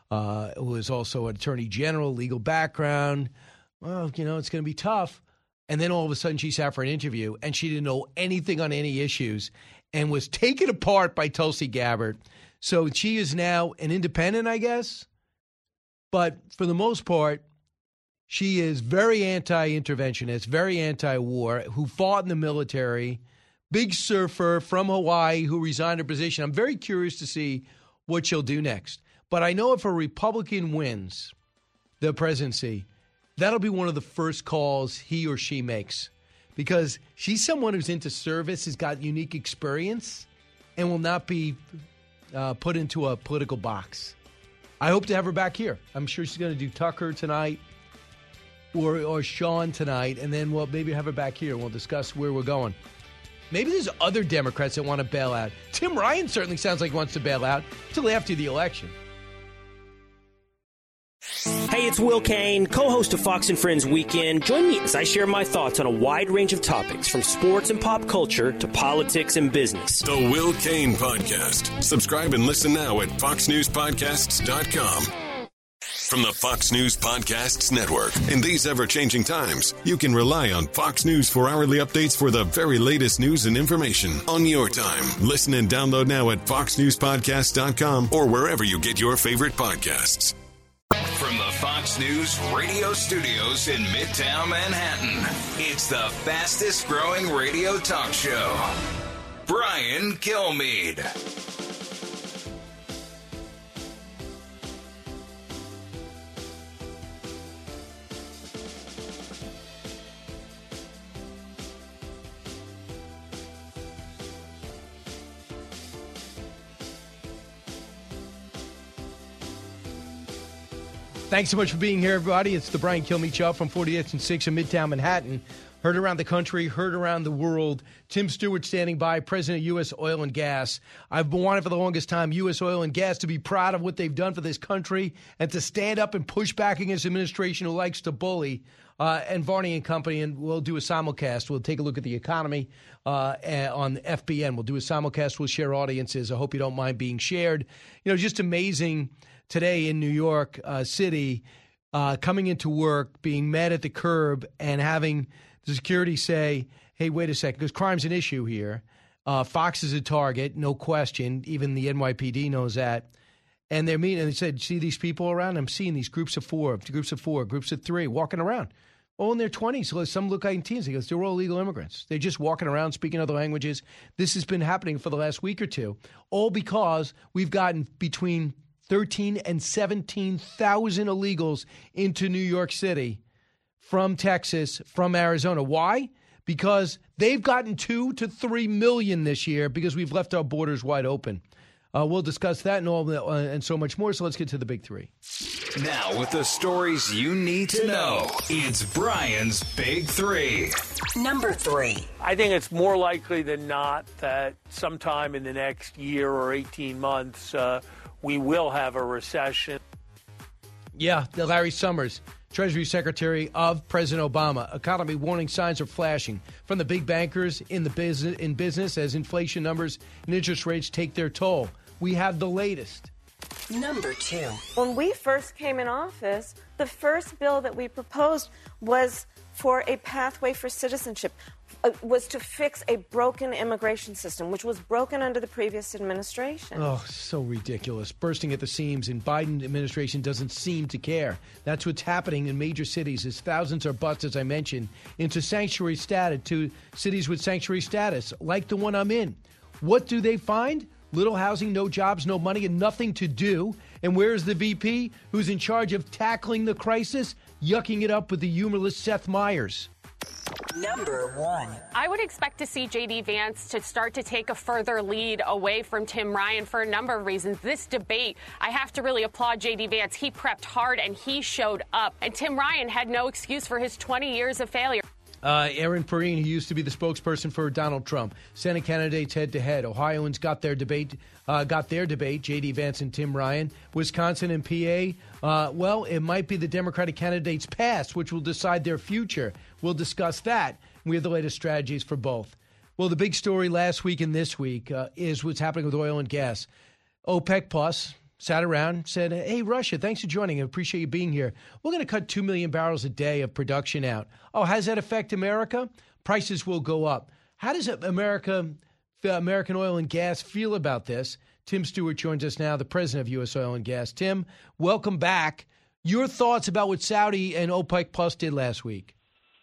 uh, who is also an attorney general, legal background. Well, you know, it's going to be tough. And then all of a sudden she sat for an interview and she didn't know anything on any issues and was taken apart by Tulsi Gabbard. So she is now an independent, I guess. But for the most part, she is very anti-interventionist, very anti-war, who fought in the military, big surfer from Hawaii who resigned her position. I'm very curious to see what she'll do next. But I know if a Republican wins the presidency, that'll be one of the first calls he or she makes, because she's someone who's into service, has got unique experience, and will not be uh, put into a political box. I hope to have her back here. I'm sure she's going to do Tucker tonight or or Sean tonight, and then we'll maybe have her back here. We'll discuss where we're going. Maybe there's other Democrats that want to bail out. Tim Ryan certainly sounds like he wants to bail out until after the election. Hey, it's Will Kane, co-host of Fox and Friends Weekend. Join me as I share my thoughts on a wide range of topics, from sports and pop culture to politics and business. The Will Kane Podcast. Subscribe and listen now at fox news podcasts dot com. From the Fox News Podcasts Network. In these ever-changing times, you can rely on Fox News for hourly updates for the very latest news and information on your time. Listen and download now at fox news podcasts dot com or wherever you get your favorite podcasts. From the Fox News radio studios in Midtown Manhattan, it's the fastest growing radio talk show. Brian Kilmeade. Thanks so much for being here, everybody. It's the Brian Kilmeade Show from forty-eighth and sixth in Midtown Manhattan. Heard around the country, heard around the world. Tim Stewart standing by, President of U S Oil and Gas. I've been wanting for the longest time U S Oil and Gas to be proud of what they've done for this country and to stand up and push back against an administration who likes to bully. Uh, and Varney and Company, and we'll do a simulcast. We'll take a look at the economy uh, on F B N. We'll do a simulcast. We'll share audiences. I hope you don't mind being shared. You know, just amazing today in New York uh, City, uh, coming into work, being met at the curb, and having the security say, hey, wait a second, because crime's an issue here. Uh, Fox is a target, no question. Even the N Y P D knows that. And they're meeting, and they said, see these people around? I'm seeing these groups of four, groups of four, groups of three walking around. All in their twenties. So some look like teens. He goes, they're all illegal immigrants. They're just walking around speaking other languages. This has been happening for the last week or two, all because we've gotten between thirteen and seventeen thousand illegals into New York City from Texas, from Arizona. Why? Because they've gotten two to three million this year because we've left our borders wide open. Uh, we'll discuss that and all that, uh, and so much more. So let's get to the big three. Now, with the stories you need to know, it's Brian's Big Three. Number three. I think it's more likely than not that sometime in the next year or eighteen months, uh, we will have a recession. Yeah, Larry Summers, Treasury Secretary of President Obama. Economy warning signs are flashing from the big bankers in the business in business as inflation numbers and interest rates take their toll. We have the latest. Number two. When we first came in office, the first bill that we proposed was for a pathway for citizenship, uh, was to fix a broken immigration system, which was broken under the previous administration. Oh, so ridiculous. Bursting at the seams, and Biden administration doesn't seem to care. That's what's happening in major cities as thousands are bused, as I mentioned, into sanctuary status, to cities with sanctuary status, like the one I'm in. What do they find? Little housing, no jobs, no money, and nothing to do. And where's the V P who's in charge of tackling the crisis? Yucking it up with the humorless Seth Meyers. Number one. I would expect to see J D. Vance to start to take a further lead away from Tim Ryan for a number of reasons. This debate, I have to really applaud J D. Vance. He prepped hard and he showed up. And Tim Ryan had no excuse for his twenty years of failure. Uh, Aaron Perine, who used to be the spokesperson for Donald Trump. Senate candidates head-to-head. Ohioans got their debate, uh, got their debate, J D. Vance and Tim Ryan. Wisconsin and P A, uh, well, it might be the Democratic candidates' past, which will decide their future. We'll discuss that. We have the latest strategies for both. Well, the big story last week and this week uh, is what's happening with oil and gas. OPEC Plus, sat around, said, hey, Russia, thanks for joining. I appreciate you being here. We're going to cut two million barrels a day of production out. Oh, how does that affect America? Prices will go up. How does America, American Oil and Gas feel about this? Tim Stewart joins us now, the president of U S Oil and Gas. Tim, welcome back. Your thoughts about what Saudi and OPEC Plus did last week?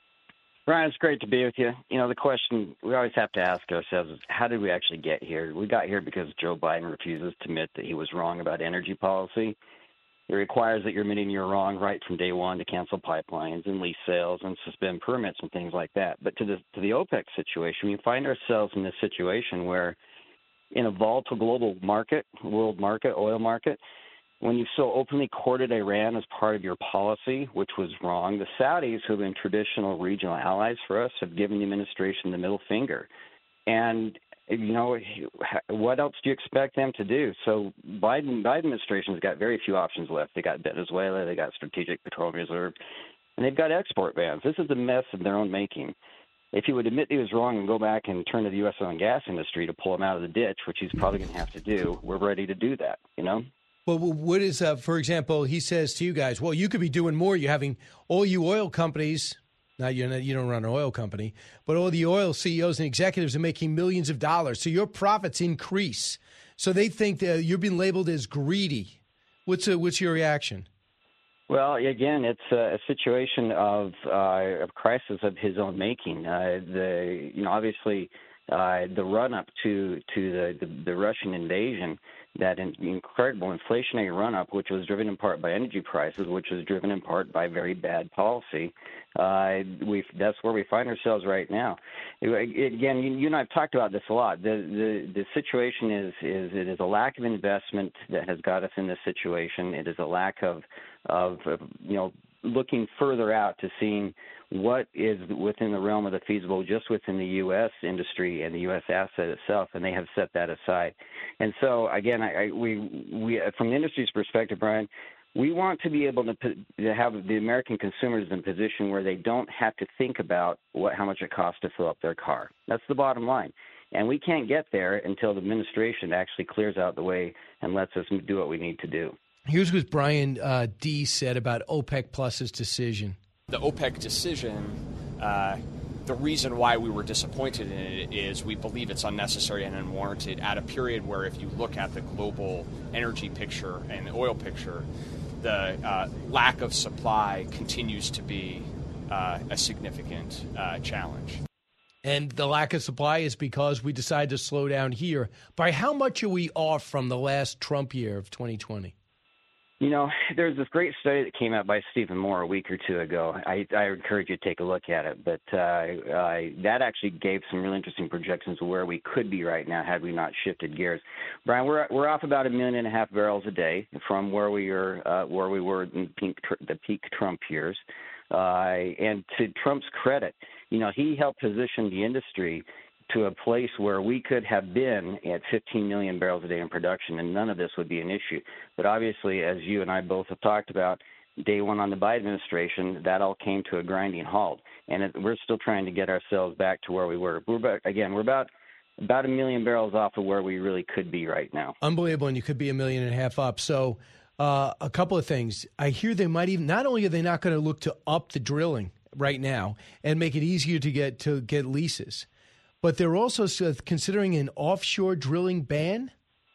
Brian, it's great to be with you. You know, the question we always have to ask ourselves is, how did we actually get here? We got here because Joe Biden refuses to admit that he was wrong about energy policy. It requires that you're admitting you're wrong right from day one to cancel pipelines and lease sales and suspend permits and things like that. But to the to the OPEC situation, we find ourselves in this situation where in a volatile global market, world market, oil market, when you so openly courted Iran as part of your policy, which was wrong, the Saudis, who have been traditional regional allies for us, have given the administration the middle finger. And, you know, what else do you expect them to do? So Biden, Biden administration's got very few options left. They got Venezuela, they got Strategic Petroleum Reserve, and they've got export bans. This is a mess of their own making. If he would admit he was wrong and go back and turn to the U S oil and gas industry to pull him out of the ditch, which he's probably going to have to do, we're ready to do that, you know? Well, what is, uh, for example, he says to you guys, well, you could be doing more. You're having all you oil companies, not you you don't run an oil company, but all the oil C E Os and executives are making millions of dollars. So your profits increase. So they think that you're being labeled as greedy. What's, uh, what's your reaction? Well, again, it's a, a situation of uh, of crisis of his own making. Uh, the you know obviously uh, the run up to to the, the, the Russian invasion, that in, incredible inflationary run up, which was driven in part by energy prices, which was driven in part by very bad policy. Uh, we that's where we find ourselves right now. It, again, you, you and I've talked about this a lot. The the, the situation is is it is a lack of investment that has got us in this situation. It is a lack of of, of you know looking further out to seeing what is within the realm of the feasible just within the U S industry and the U S asset itself, and they have set that aside. And so, again, I, I, we, we from the industry's perspective, Brian, we want to be able to, to have the American consumers in a position where they don't have to think about what how much it costs to fill up their car. That's the bottom line. And we can't get there until the administration actually clears out the way and lets us do what we need to do. Here's what Brian uh, D. said about OPEC Plus's decision. The OPEC decision, uh, the reason why we were disappointed in it is we believe it's unnecessary and unwarranted at a period where, if you look at the global energy picture and the oil picture, the uh, lack of supply continues to be uh, a significant uh, challenge. And the lack of supply is because we decided to slow down here. By how much are we off from the last Trump year of twenty twenty? You know, there's this great study that came out by Stephen Moore a week or two ago. I, I encourage you to take a look at it. But uh, uh, that actually gave some really interesting projections of where we could be right now had we not shifted gears. Brian, we're we're off about a million and a half barrels a day from where we were uh, where we were in peak, the peak Trump years. Uh, and to Trump's credit, you know, he helped position the industry to a place where we could have been at fifteen million barrels a day in production, and none of this would be an issue. But obviously, as you and I both have talked about, day one on the Biden administration, that all came to a grinding halt, and it, we're still trying to get ourselves back to where we were. We're about, again, we're about about a million barrels off of where we really could be right now. Unbelievable, and you could be a million and a half up. So uh, a couple of things. I hear they might even, not only are they not going to look to up the drilling right now and make it easier to get to get leases, but they're also considering an offshore drilling ban?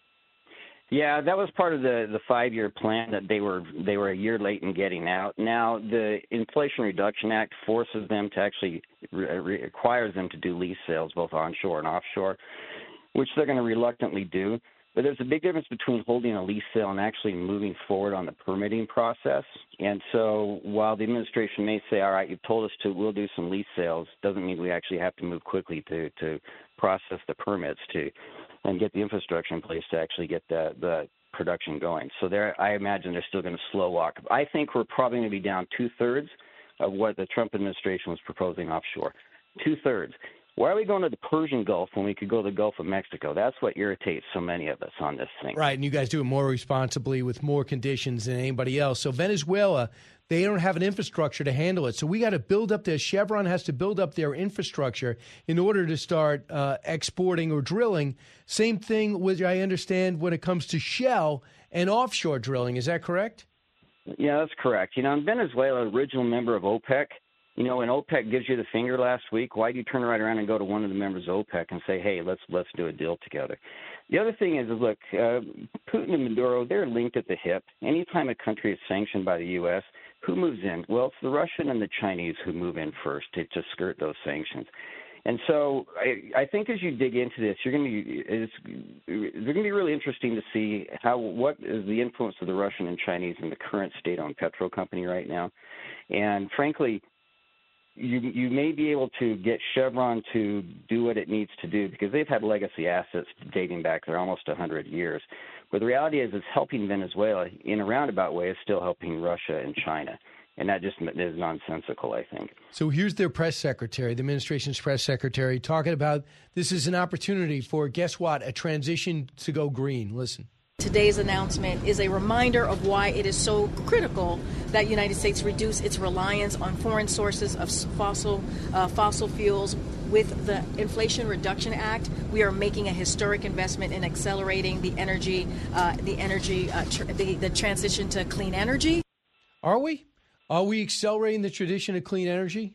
Yeah, that was part of the, the five-year plan that they were they were a year late in getting out. Now, the Inflation Reduction Act forces them to actually re- requires them to do lease sales both onshore and offshore, which they're going to reluctantly do. But there's a big difference between holding a lease sale and actually moving forward on the permitting process. And so while the administration may say, all right, you've told us to, we'll do some lease sales, doesn't mean we actually have to move quickly to, to process the permits to and get the infrastructure in place to actually get the, the production going. So there, I imagine they're still going to slow walk. I think we're probably going to be down two-thirds of what the Trump administration was proposing offshore. Two-thirds. Why are we going to the Persian Gulf when we could go to the Gulf of Mexico? That's what irritates so many of us on this thing. Right, and you guys do it more responsibly with more conditions than anybody else. So Venezuela, they don't have an infrastructure to handle it. So we got to build up their, Chevron has to build up their infrastructure in order to start uh, exporting or drilling. Same thing with, I understand, when it comes to Shell and offshore drilling. Is that correct? Yeah, that's correct. You know, in Venezuela, original member of OPEC, you know, when OPEC gives you the finger last week, why do you turn right around and go to one of the members of OPEC and say, hey, let's let's do a deal together? The other thing is, look, uh, Putin and Maduro, they're linked at the hip. Anytime a country is sanctioned by the U S, who moves in? Well, it's the Russian and the Chinese who move in first to, to skirt those sanctions. And so I, I think as you dig into this, you're going to be it's, it's going to be really interesting to see how what is the influence of the Russian and Chinese in the current state-owned petrol company right now. And frankly, You you may be able to get Chevron to do what it needs to do because they've had legacy assets dating back there almost one hundred years. But the reality is it's helping Venezuela in a roundabout way. It's still helping Russia and China. And that just is nonsensical, I think. So here's their press secretary, the administration's press secretary, talking about this is an opportunity for, guess what, a transition to go green. Listen. Today's announcement is a reminder of why it is so critical that the United States reduce its reliance on foreign sources of fossil uh, fossil fuels. With the Inflation Reduction Act, we are making a historic investment in accelerating the energy, uh, the energy, uh, tr- the, the transition to clean energy. Are we? Are we accelerating the tradition of clean energy?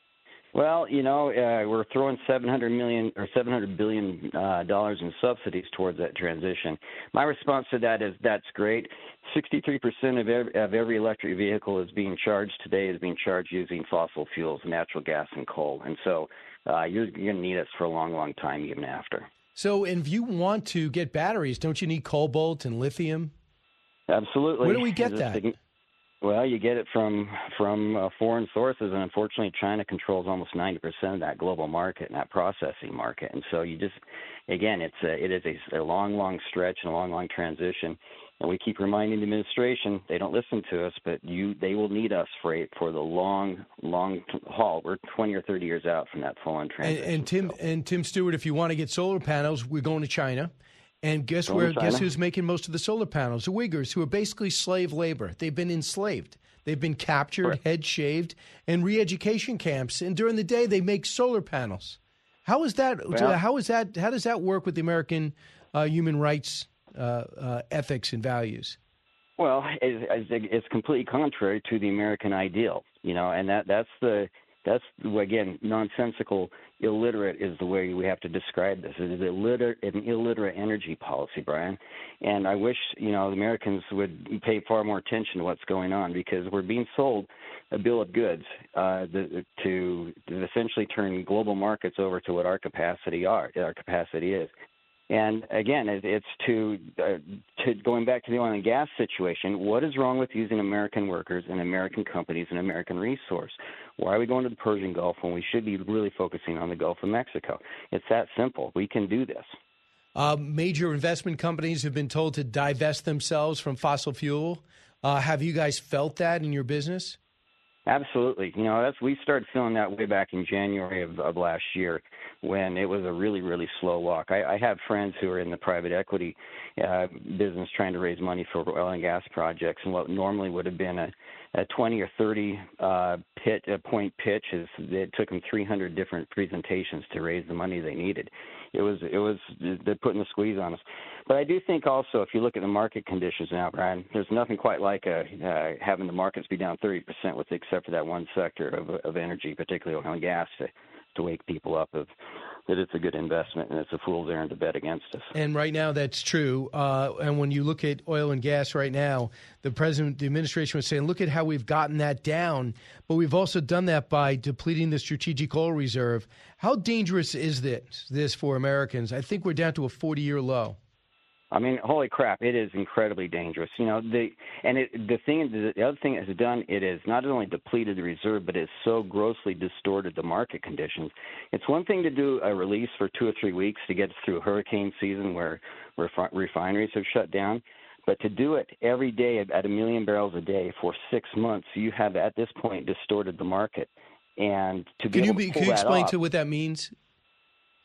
Well, you know, uh, we're throwing seven hundred million or seven hundred billion uh, dollars in subsidies towards that transition. My response to that is that's great. sixty-three percent of every, of every electric vehicle is being charged today is being charged using fossil fuels, natural gas, and coal. And so uh, you're, you're going to need us for a long, long time even after. So if you want to get batteries, don't you need cobalt and lithium? Absolutely. Where do we get that? Well, you get it from from uh, foreign sources, and unfortunately, China controls almost ninety percent of that global market and that processing market. And so, you just, again, it's a, it is a, a long, long stretch and a long, long transition. And we keep reminding the administration they don't listen to us, but you they will need us for a, for the long, long haul. We're twenty or thirty years out from that full-on transition. And, and Tim so. and Tim Stewart, if you want to get solar panels, we're going to China. And guess Going where? to Guess who's making most of the solar panels? The Uyghurs, who are basically slave labor. They've been enslaved. They've been captured, right. head shaved, and re-education camps. And during the day, they make solar panels. How is that? Well, how is that? How does that work with the American uh, human rights uh, uh, ethics and values? Well, it's, it's completely contrary to the American ideal, you know, and that that's the. That's, again, nonsensical, illiterate is the way we have to describe this. It is illiterate, an illiterate energy policy, Brian. And I wish, you know, the Americans would pay far more attention to what's going on because we're being sold a bill of goods uh, the, to, to essentially turn global markets over to what our capacity are, our capacity is. And again, it's to uh, to going back to the oil and gas situation. What is wrong with using American workers and American companies and American resource? Why are we going to the Persian Gulf when we should be really focusing on the Gulf of Mexico? It's that simple. We can do this. Uh, major investment companies have been told to divest themselves from fossil fuel. Uh, have you guys felt that in your business? Absolutely. You know, that's we started feeling that way back in January of, of last year when it was a really, really slow walk. I, I have friends who are in the private equity uh, business trying to raise money for oil and gas projects, and what normally would have been a, a twenty or thirty uh, pit, uh, point pitch is it took them three hundred different presentations to raise the money they needed. It was it was they're putting the squeeze on us. But I do think also if you look at the market conditions now, Brian, there's nothing quite like a, uh, having the markets be down thirty percent with except for that one sector of, of energy, particularly oil and gas, to, to wake people up of that it's a good investment and it's a fool's errand to bet against us. And right now that's true. Uh, and when you look at oil and gas right now, the president, the administration was saying, look at how we've gotten that down. But we've also done that by depleting the strategic oil reserve. How dangerous is this, this for Americans? I think we're down to a forty-year low. I mean, holy crap! It is incredibly dangerous. You know, the and it, the thing, the other thing it has done, it has not only depleted the reserve, but it's so grossly distorted the market conditions. It's one thing to do a release for two or three weeks to get through hurricane season where refi- refineries have shut down, but to do it every day at a million barrels a day for six months, you have at this point distorted the market. And to be can able you be, to pull can you that explain off, to what that means?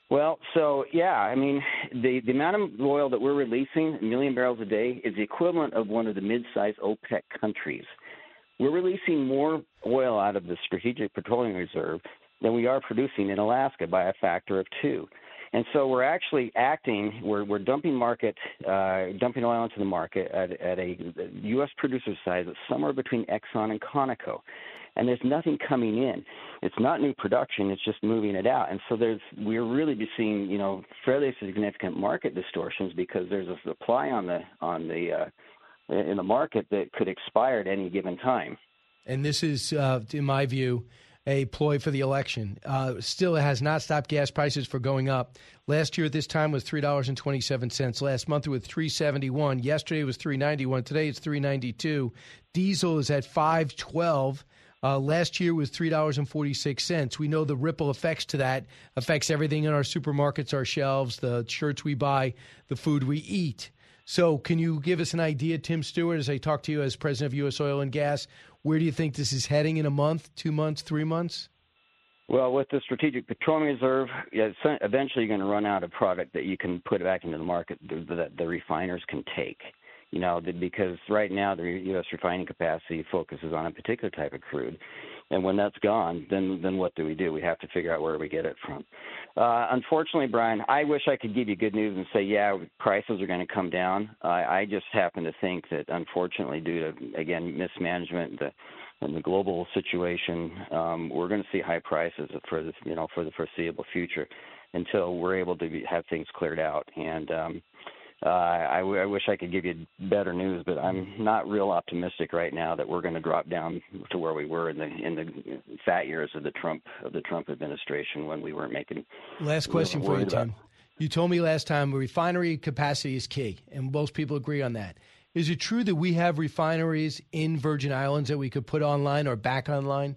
Well, so, yeah, I mean, the, the amount of oil that we're releasing, a million barrels a day, is the equivalent of one of the mid-sized OPEC countries. We're releasing more oil out of the Strategic Petroleum Reserve than we are producing in Alaska by a factor of two. And so we're actually acting, we're, we're dumping market, uh, dumping oil into the market at, at a U S producer size that's somewhere between Exxon and Conoco. And there's nothing coming in. It's not new production, it's just moving it out. And so there's, we're really be seeing, you know, fairly significant market distortions because there's a supply on the, on the, uh, in the market that could expire at any given time. And this is, uh, in my view, a ploy for the election. Uh, still, it has not stopped gas prices from going up. Last year at this time was three dollars and twenty-seven cents. Last month it was three dollars and seventy-one cents. Yesterday it was three dollars and ninety-one cents. Today it's three dollars and ninety-two cents. Diesel is at five dollars and twelve cents. Uh, last year was three dollars and forty-six cents. We know the ripple effects to that affects everything in our supermarkets, our shelves, the shirts we buy, the food we eat. So can you give us an idea, Tim Stewart, as I talk to you as president of U S Oil and Gas, where do you think this is heading in a month, two months, three months? Well, with the Strategic Petroleum Reserve, yeah, eventually you're going to run out of product that you can put back into the market that the refiners can take. You know, because right now the U S refining capacity focuses on a particular type of crude. And when that's gone, then then what do we do? We have to figure out where we get it from. Uh, unfortunately, Brian, I wish I could give you good news and say, yeah, prices are going to come down. Uh, I just happen to think that, unfortunately, due to, again, mismanagement the, and the global situation, um, we're going to see high prices for this, you know, for the foreseeable future until we're able to be, have things cleared out. And um, Uh, I, w- I wish I could give you better news, but I'm not real optimistic right now that we're going to drop down to where we were in the in the fat years of the Trump of the Trump administration when we weren't making. Last question for you, Tim. You told me last time refinery capacity is key, and most people agree on that. Is it true that we have refineries in Virgin Islands that we could put online or back online?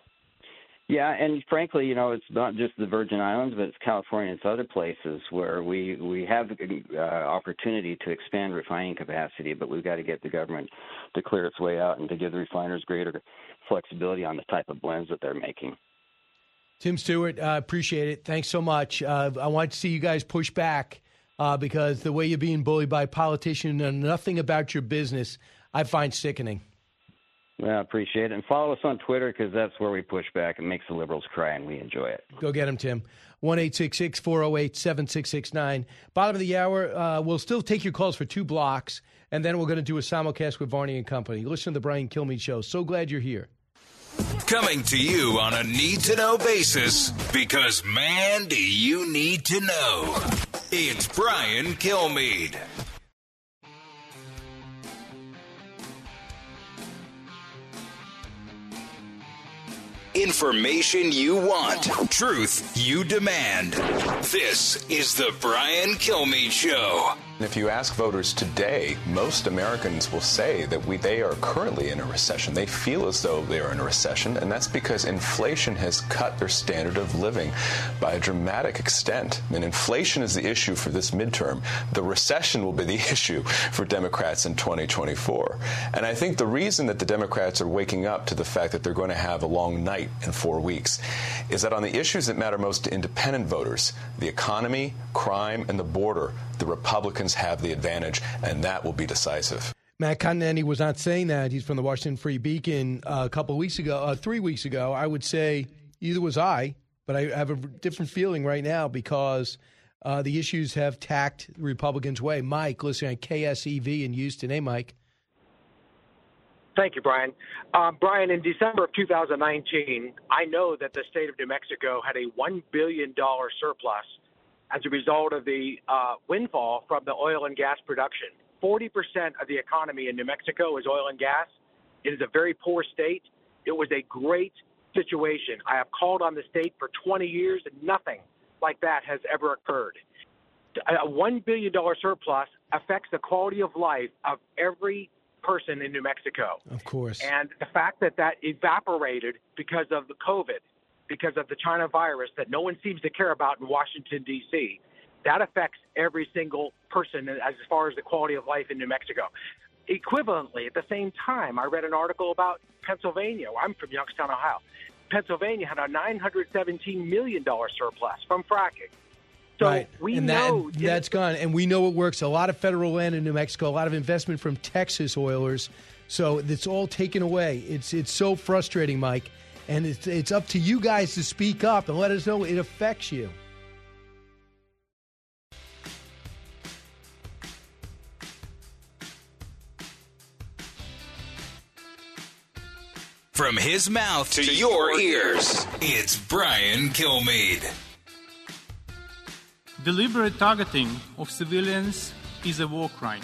Yeah, and frankly, you know, it's not just the Virgin Islands, but it's California and it's other places where we, we have uh, opportunity to expand refining capacity, but we've got to get the government to clear its way out and to give the refiners greater flexibility on the type of blends that they're making. Tim Stewart, I uh, appreciate it. Thanks so much. Uh, I want to see you guys push back uh, because the way you're being bullied by politicians and nothing about your business, I find sickening. Well, I appreciate it. And follow us on Twitter because that's where we push back. It makes the liberals cry, and we enjoy it. Go get him, Tim. one eight six six, four oh eight, seven six six nine. Bottom of the hour, uh, we'll still take your calls for two blocks, and then we're going to do a simulcast with Varney and Company. Listen to the Brian Kilmeade Show. So glad you're here. Coming to you on a need-to-know basis because, man, do you need to know. It's Brian Kilmeade. Information you want. Truth you demand. This is the Brian Kilmeade Show. If you ask voters today, most Americans will say that we they are currently in a recession. They feel as though they are in a recession, and that's because inflation has cut their standard of living by a dramatic extent. And inflation is the issue for this midterm. The recession will be the issue for Democrats in twenty twenty-four. And I think the reason that the Democrats are waking up to the fact that they're going to have a long night in four weeks is that on the issues that matter most to independent voters, the economy, crime, and the border, the Republicans have the advantage, and that will be decisive. Matt Continetti was not saying that. He's from the Washington Free Beacon uh, a couple of weeks ago, uh, three weeks ago. I would say either was I, but I have a different feeling right now because uh, the issues have tacked the Republicans' way. Mike, listening on K S E V in Houston. Hey, Mike. Thank you, Brian. Um, Brian, in December of two thousand nineteen, I know that the state of New Mexico had a one billion dollars surplus as a result of the uh, windfall from the oil and gas production. forty percent of the economy in New Mexico is oil and gas. It is a very poor state. It was a great situation. I have called on the state for twenty years, and nothing like that has ever occurred. A one billion dollars surplus affects the quality of life of every person in New Mexico. Of course. And the fact that that evaporated because of the COVID, because of the China virus that no one seems to care about in Washington, D C, that affects every single person as far as the quality of life in New Mexico. Equivalently, at the same time, I read an article about Pennsylvania. I'm from Youngstown, Ohio. Pennsylvania had a nine hundred seventeen million dollars surplus from fracking. So right. we and know that, that's gone, and we know it works. A lot of federal land in New Mexico, a lot of investment from Texas oilers. So it's all taken away. It's it's so frustrating, Mike, and it's it's up to you guys to speak up and let us know it affects you. From his mouth to your ears, it's Brian Kilmeade. Deliberate targeting of civilians is a war crime.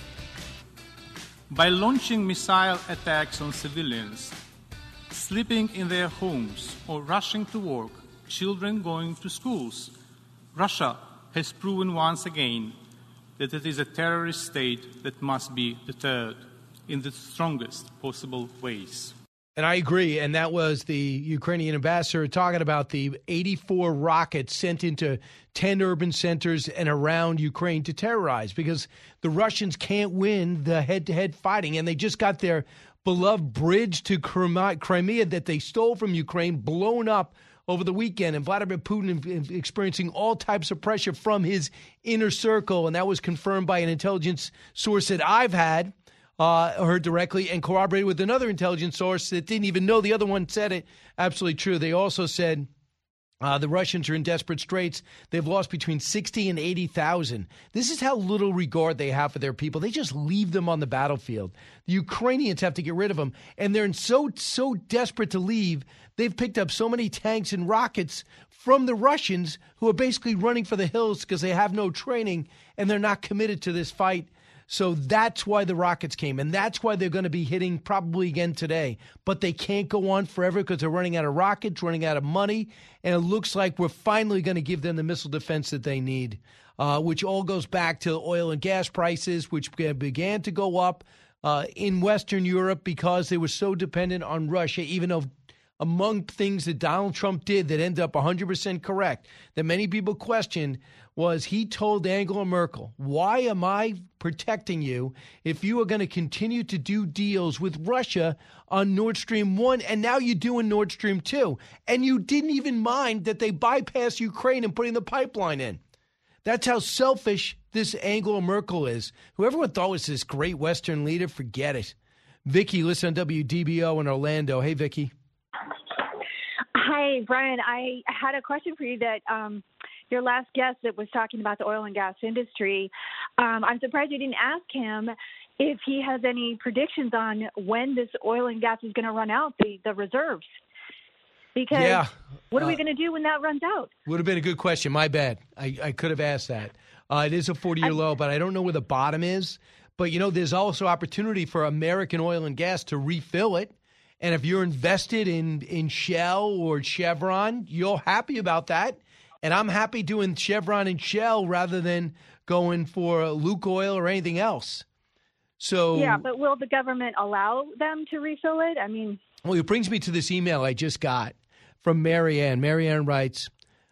By launching missile attacks on civilians, sleeping in their homes or rushing to work, children going to schools, Russia has proven once again that it is a terrorist state that must be deterred in the strongest possible ways. And I agree. And that was the Ukrainian ambassador talking about the eighty-four rockets sent into ten urban centers and around Ukraine to terrorize, because the Russians can't win the head-to-head fighting. And they just got their beloved bridge to Crimea that they stole from Ukraine blown up over the weekend. And Vladimir Putin experiencing all types of pressure from his inner circle. And that was confirmed by an intelligence source that I've had. Uh, heard directly and corroborated with another intelligence source that didn't even know the other one said it. Absolutely true. They also said uh, the Russians are in desperate straits. They've lost between sixty and eighty thousand. This is how little regard they have for their people. They just leave them on the battlefield. The Ukrainians have to get rid of them, and they're so, so desperate to leave, they've picked up so many tanks and rockets from the Russians, who are basically running for the hills because they have no training and they're not committed to this fight. So that's why the rockets came, and that's why they're going to be hitting probably again today. But they can't go on forever because they're running out of rockets, running out of money, and it looks like we're finally going to give them the missile defense that they need, uh, which all goes back to oil and gas prices, which began to go up uh, in Western Europe because they were so dependent on Russia, even though among things that Donald Trump did that ended up one hundred percent correct, that many people questioned, was he told Angela Merkel, why am I protecting you if you are going to continue to do deals with Russia on Nord Stream one, and now you're doing Nord Stream two, and you didn't even mind that they bypassed Ukraine and putting the pipeline in. That's how selfish this Angela Merkel is. Who everyone thought was this great Western leader, forget it. Vicky, listen on W D B O in Orlando. Hey, Vicky. Hi, Brian. I had a question for you that um, your last guest that was talking about the oil and gas industry, um, I'm surprised you didn't ask him if he has any predictions on when this oil and gas is going to run out, the, the reserves. Because yeah. what are uh, we going to do when that runs out? Would have been a good question. My bad. I, I could have asked that. Uh, it is a forty-year low, but I don't know where the bottom is. But, you know, there's also opportunity for American oil and gas to refill it. And if you're invested in, in Shell or Chevron, you're happy about that. And I'm happy doing Chevron and Shell rather than going for Lukoil or anything else. So yeah, but will the government allow them to refill it? I mean, well, it brings me to this email I just got from Marianne. Marianne writes,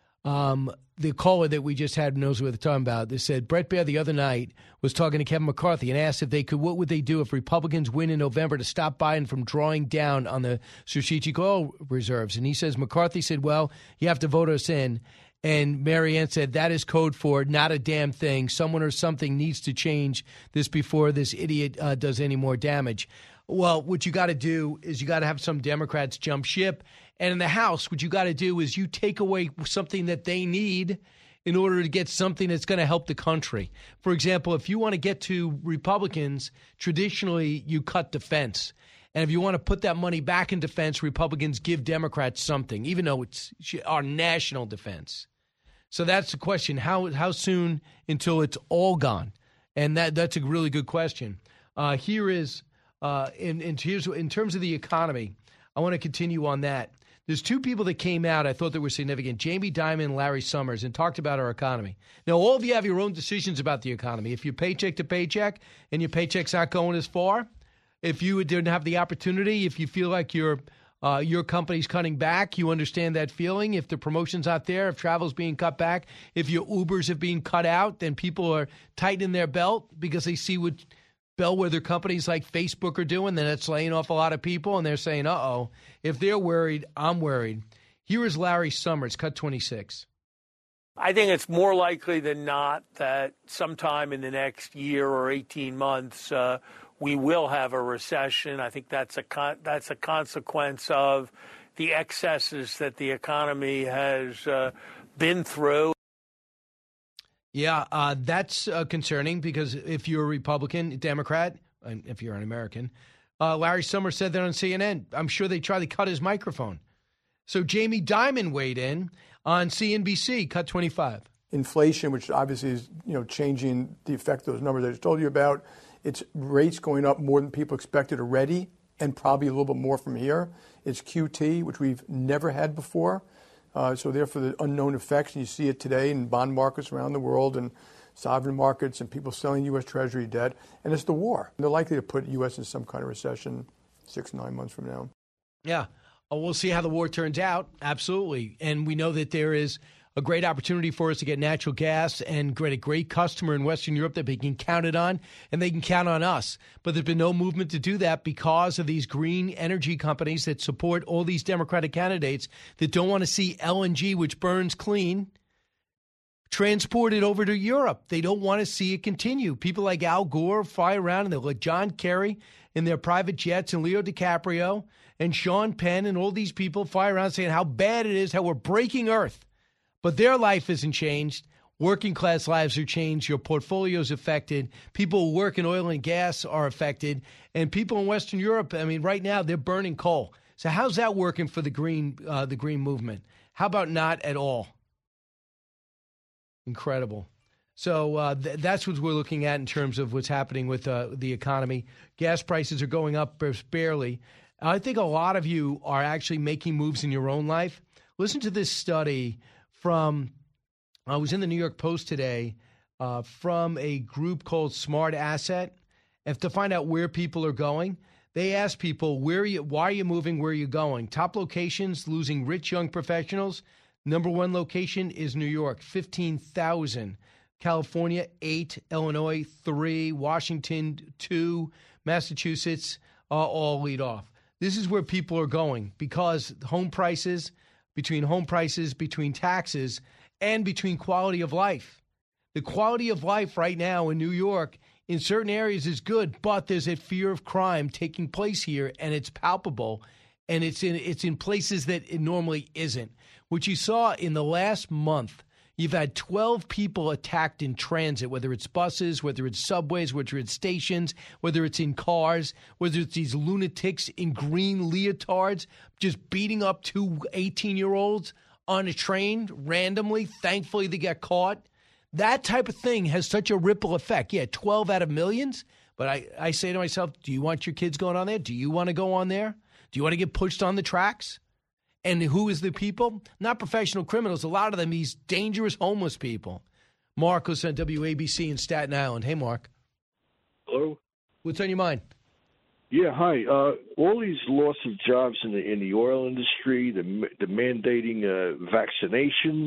um, the caller that we just had knows what they're talking about. They said Brett Baer the other night was talking to Kevin McCarthy and asked if they could, what would they do if Republicans win in November to stop Biden from drawing down on the strategic oil reserves? And he says, McCarthy said, well, you have to vote us in. And Marianne said, that is code for not a damn thing. Someone or something needs to change this before this idiot uh, does any more damage. Well, what you got to do is you got to have some Democrats jump ship. And in the House, what you got to do is you take away something that they need in order to get something that's going to help the country. For example, if you want to get to Republicans, traditionally you cut defense. And if you want to put that money back in defense, Republicans give Democrats something, even though it's our national defense. So that's the question. How how soon until it's all gone? And that that's a really good question. Uh, here is, uh, in, in, here's, in terms of the economy, I want to continue on that. There's two people that came out I thought that were significant, Jamie Dimon and Larry Summers, and talked about our economy. Now, all of you have your own decisions about the economy. If you're paycheck to paycheck and your paycheck's not going as far, if you didn't have the opportunity, if you feel like your uh, your company's cutting back, you understand that feeling. If the promotion's not there, if travel's being cut back, if your Ubers have been cut out, then people are tightening their belt because they see what bellwether companies like Facebook are doing, then it's laying off a lot of people, and they're saying, uh-oh, if they're worried, I'm worried. Here is Larry Summers, cut twenty-six. I think it's more likely than not that sometime in the next year or eighteen months, uh, we will have a recession. I think that's a con- that's a consequence of the excesses that the economy has uh, been through. Yeah, uh, that's uh, concerning because if you're a Republican, Democrat, and if you're an American, uh, Larry Summers said that on C N N. I'm sure they tried to cut his microphone. So Jamie Dimon weighed in on C N B C, cut twenty-five. Inflation, which obviously is, you know, changing the effect of those numbers I just told you about. It's rates going up more than people expected already, and probably a little bit more from here. It's Q T, which we've never had before. Uh, so therefore, the unknown effects, and you see it today in bond markets around the world and sovereign markets and people selling U S Treasury debt. And it's the war. They're likely to put U S in some kind of recession six, nine months from now. Yeah. Well, we'll see how the war turns out. Absolutely. And we know that there is a great opportunity for us to get natural gas and get a great customer in Western Europe that they can count it on, and they can count on us. But there's been no movement to do that because of these green energy companies that support all these Democratic candidates that don't want to see L N G, which burns clean, transported over to Europe. They don't want to see it continue. People like Al Gore fly around, and they let John Kerry in their private jets and Leo DiCaprio and Sean Penn and all these people fly around saying how bad it is, how we're breaking Earth. But their life isn't changed. Working class lives are changed. Your portfolio's affected. People who work in oil and gas are affected. And people in Western Europe, I mean, right now they're burning coal. So how's that working for the green uh, the green movement? How about not at all? Incredible. So uh, th- that's what we're looking at in terms of what's happening with uh, the economy. Gas prices are going up barely. I think a lot of you are actually making moves in your own life. Listen to this study from, I was in the New York Post today, uh, from a group called Smart Asset. And to find out where people are going, they ask people, where are you, why are you moving, where are you going? Top locations, losing rich young professionals. Number one location is New York, fifteen thousand. California, eight. Illinois, three. Washington, two. Massachusetts, uh, all lead off. This is where people are going because home prices, between home prices, between taxes, and between quality of life. The quality of life right now in New York in certain areas is good, but there's a fear of crime taking place here, and it's palpable, and it's in it's in places that it normally isn't. Which you saw in the last month, you've had twelve people attacked in transit, whether it's buses, whether it's subways, whether it's stations, whether it's in cars, whether it's these lunatics in green leotards just beating up two eighteen-year-olds on a train randomly. Thankfully, they get caught. That type of thing has such a ripple effect. Yeah, twelve out of millions. But I, I say to myself, do you want your kids going on there? Do you want to go on there? Do you want to get pushed on the tracks? And who is the people? Not professional criminals. A lot of them, these dangerous homeless people. Mark was on W A B C in Staten Island. Hey, Mark. Hello. What's on your mind? Yeah, hi. Uh, all these loss of jobs in the in the oil industry, the the mandating uh, vaccinations,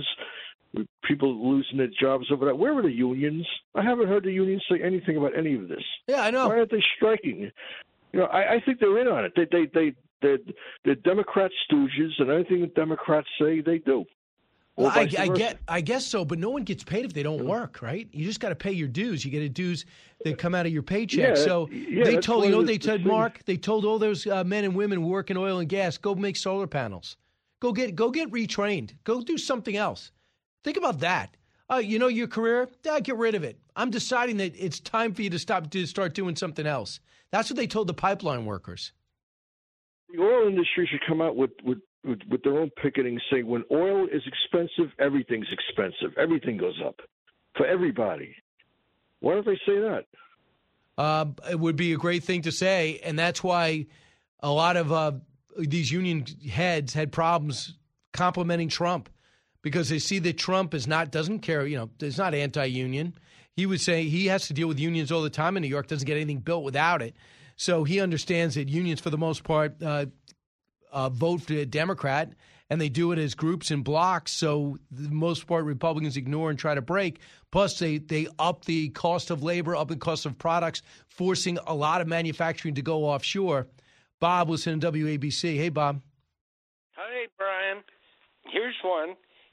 people losing their jobs over that. Where are the unions? I haven't heard the unions say anything about any of this. Yeah, I know. Why aren't they striking? You know, I, I think they're in on it. They they they. They're, they're Democrat stooges, and anything the Democrats say, they do. Well, I, I get, I guess so, but no one gets paid if they don't work, right? You just got to pay your dues. You get a dues that come out of your paycheck. Yeah, so yeah, they told, you know, what they the said, thing. Mark, they told all those uh, men and women who work in oil and gas, go make solar panels, go get, go get retrained, go do something else. Think about that. Uh, you know, your career, yeah, get rid of it. I'm deciding that it's time for you to stop to start doing something else. That's what they told the pipeline workers. The oil industry should come out with, with, with, with their own picketing saying when oil is expensive, everything's expensive. Everything goes up for everybody. Why don't they say that? Uh, it would be a great thing to say, and that's why a lot of uh, these union heads had problems complimenting Trump because they see that Trump is not doesn't care, you know, is not anti-union. He would say he has to deal with unions all the time in New York, doesn't get anything built without it. So he understands that unions, for the most part, uh, uh, vote for a Democrat, and they do it as groups and blocks. So the most part, Republicans ignore and try to break. Plus, they, they up the cost of labor, up the cost of products, forcing a lot of manufacturing to go offshore. Bob was in W A B C. Hey, Bob. Hi, Brian. Here's one.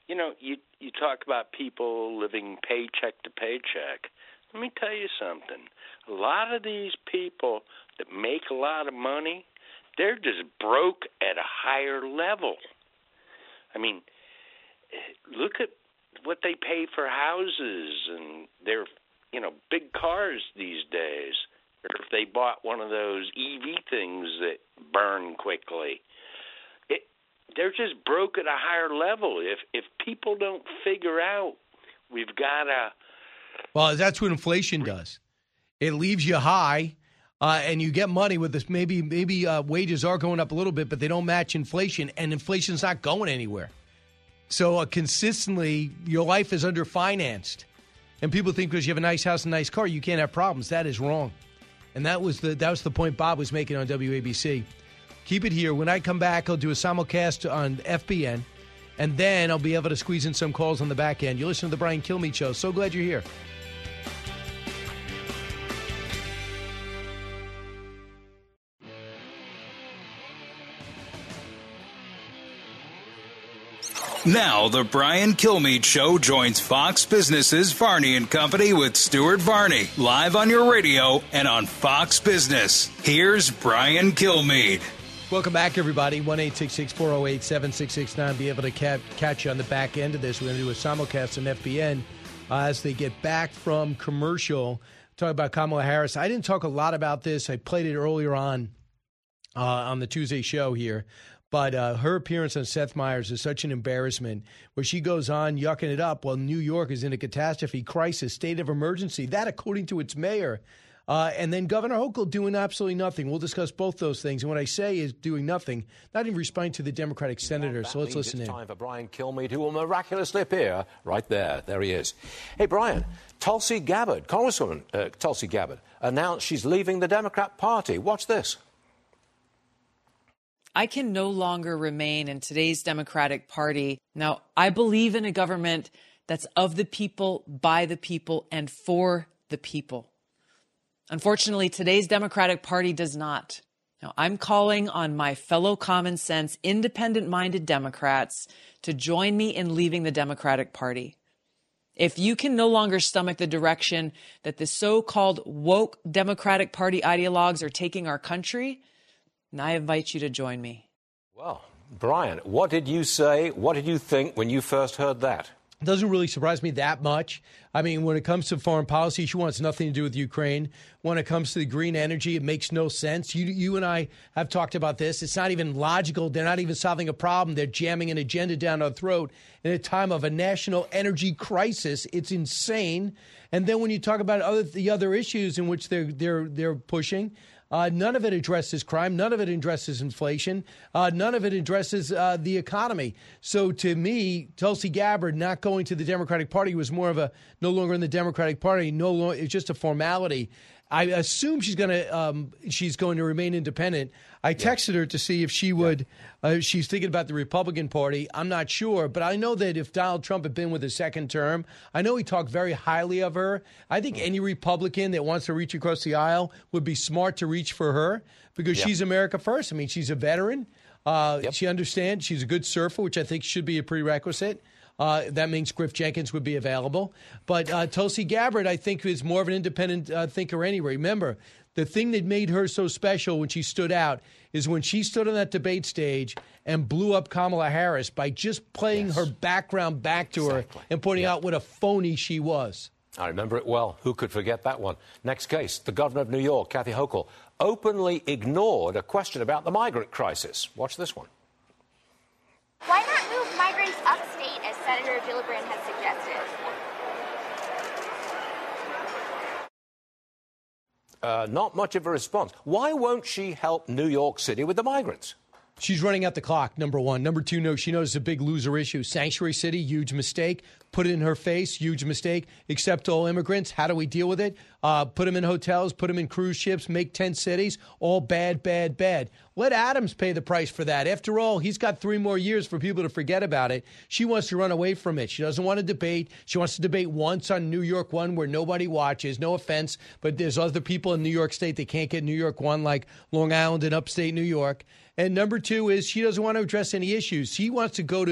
you know, you you talk about people living paycheck to paycheck. Let me tell you something. A lot of these people that make a lot of money, they're just broke at a higher level. I mean, look at what they pay for houses and their, you know, big cars these days. Or if they bought one of those E V things that burn quickly. It, they're just broke at a higher level. If if people don't figure out we've got to... Well, that's what inflation does. It leaves you high, uh, and you get money with this. Maybe maybe uh, wages are going up a little bit, but they don't match inflation, and inflation's not going anywhere. So uh, consistently, your life is underfinanced. And people think because you have a nice house and a nice car, you can't have problems. That is wrong. And that was the that was the point Bob was making on W A B C. Keep it here. When I come back, I'll do a simulcast on F B N, and then I'll be able to squeeze in some calls on the back end. You listen to the Brian Kilmeade Show. So glad you're here. Now, the Brian Kilmeade Show joins Fox Business's Varney and Company with Stuart Varney, live on your radio and on Fox Business. Here's Brian Kilmeade. Welcome back, everybody. one eight six six, four oh eight, seven six six nine. Be able to ca- catch you on the back end of this. We're going to do a simulcast on F B N uh, as they get back from commercial. Talk about Kamala Harris. I didn't talk a lot about this. I played it earlier on uh, on the Tuesday show here. But uh, her appearance on Seth Meyers is such an embarrassment, where she goes on yucking it up while New York is in a catastrophe, crisis, state of emergency. That, according to its mayor. Uh, and then Governor Hochul doing absolutely nothing. We'll discuss both those things. And what I say is doing nothing, not even responding to the Democratic senator. So let's listen in. It's time for Brian Kilmeade, who will miraculously appear right there. There he is. Hey, Brian, Tulsi Gabbard, Congresswoman uh, Tulsi Gabbard, announced she's leaving the Democrat Party. Watch this. I can no longer remain in today's Democratic Party. Now, I believe in a government that's of the people, by the people, and for the people. Unfortunately, today's Democratic Party does not. Now, I'm calling on my fellow common sense, independent-minded Democrats to join me in leaving the Democratic Party. If you can no longer stomach the direction that the so-called woke Democratic Party ideologues are taking our country, and I invite you to join me. Well, Brian, what did you say? What did you think when you first heard that? It doesn't really surprise me that much. I mean, when it comes to foreign policy, she wants nothing to do with Ukraine. When it comes to the green energy, it makes no sense. You, you and I have talked about this. It's not even logical. They're not even solving a problem. They're jamming an agenda down our throat in a time of a national energy crisis. It's insane. And then when you talk about other, the other issues in which they're they're they're pushing, Uh, none of it addresses crime. None of it addresses inflation. Uh, none of it addresses uh, the economy. So to me, Tulsi Gabbard not going to the Democratic Party was more of a no longer in the Democratic Party. No longer, it's just a formality. I assume she's going to um, she's going to remain independent. I texted her to see if she would. Uh, she's thinking about the Republican Party. I'm not sure, but I know that if Donald Trump had been with a second term, I know he talked very highly of her. I think any Republican that wants to reach across the aisle would be smart to reach for her because Yep. she's America first. I mean, she's a veteran. Uh, Yep. She understands. She's a good surfer, which I think should be a prerequisite. Uh, that means Griff Jenkins would be available. But uh, Tulsi Gabbard, I think, is more of an independent uh, thinker anyway. Remember, the thing that made her so special when she stood out is when she stood on that debate stage and blew up Kamala Harris by just playing yes. her background back to Exactly. her and pointing Yep. out what a phony she was. I remember it well. Who could forget that one? Next case, the governor of New York, Kathy Hochul, openly ignored a question about the migrant crisis. Watch this one. Why not move migrants upstate, as Senator Gillibrand has suggested? Uh, not much of a response. Why won't she help New York City with the migrants? She's running out the clock, number one. Number two, no, she knows it's a big loser issue. Sanctuary city, huge mistake. Put it in her face, huge mistake. Accept all immigrants. How do we deal with it? Uh, put them in hotels, put them in cruise ships, make tent cities. All bad, bad, bad. Let Adams pay the price for that. After all, he's got three more years for people to forget about it. She wants to run away from it. She doesn't want to debate. She wants to debate once on New York One where nobody watches. No offense, but there's other people in New York State that can't get New York One, like Long Island and upstate New York. And number two is she doesn't want to address any issues. She wants to go to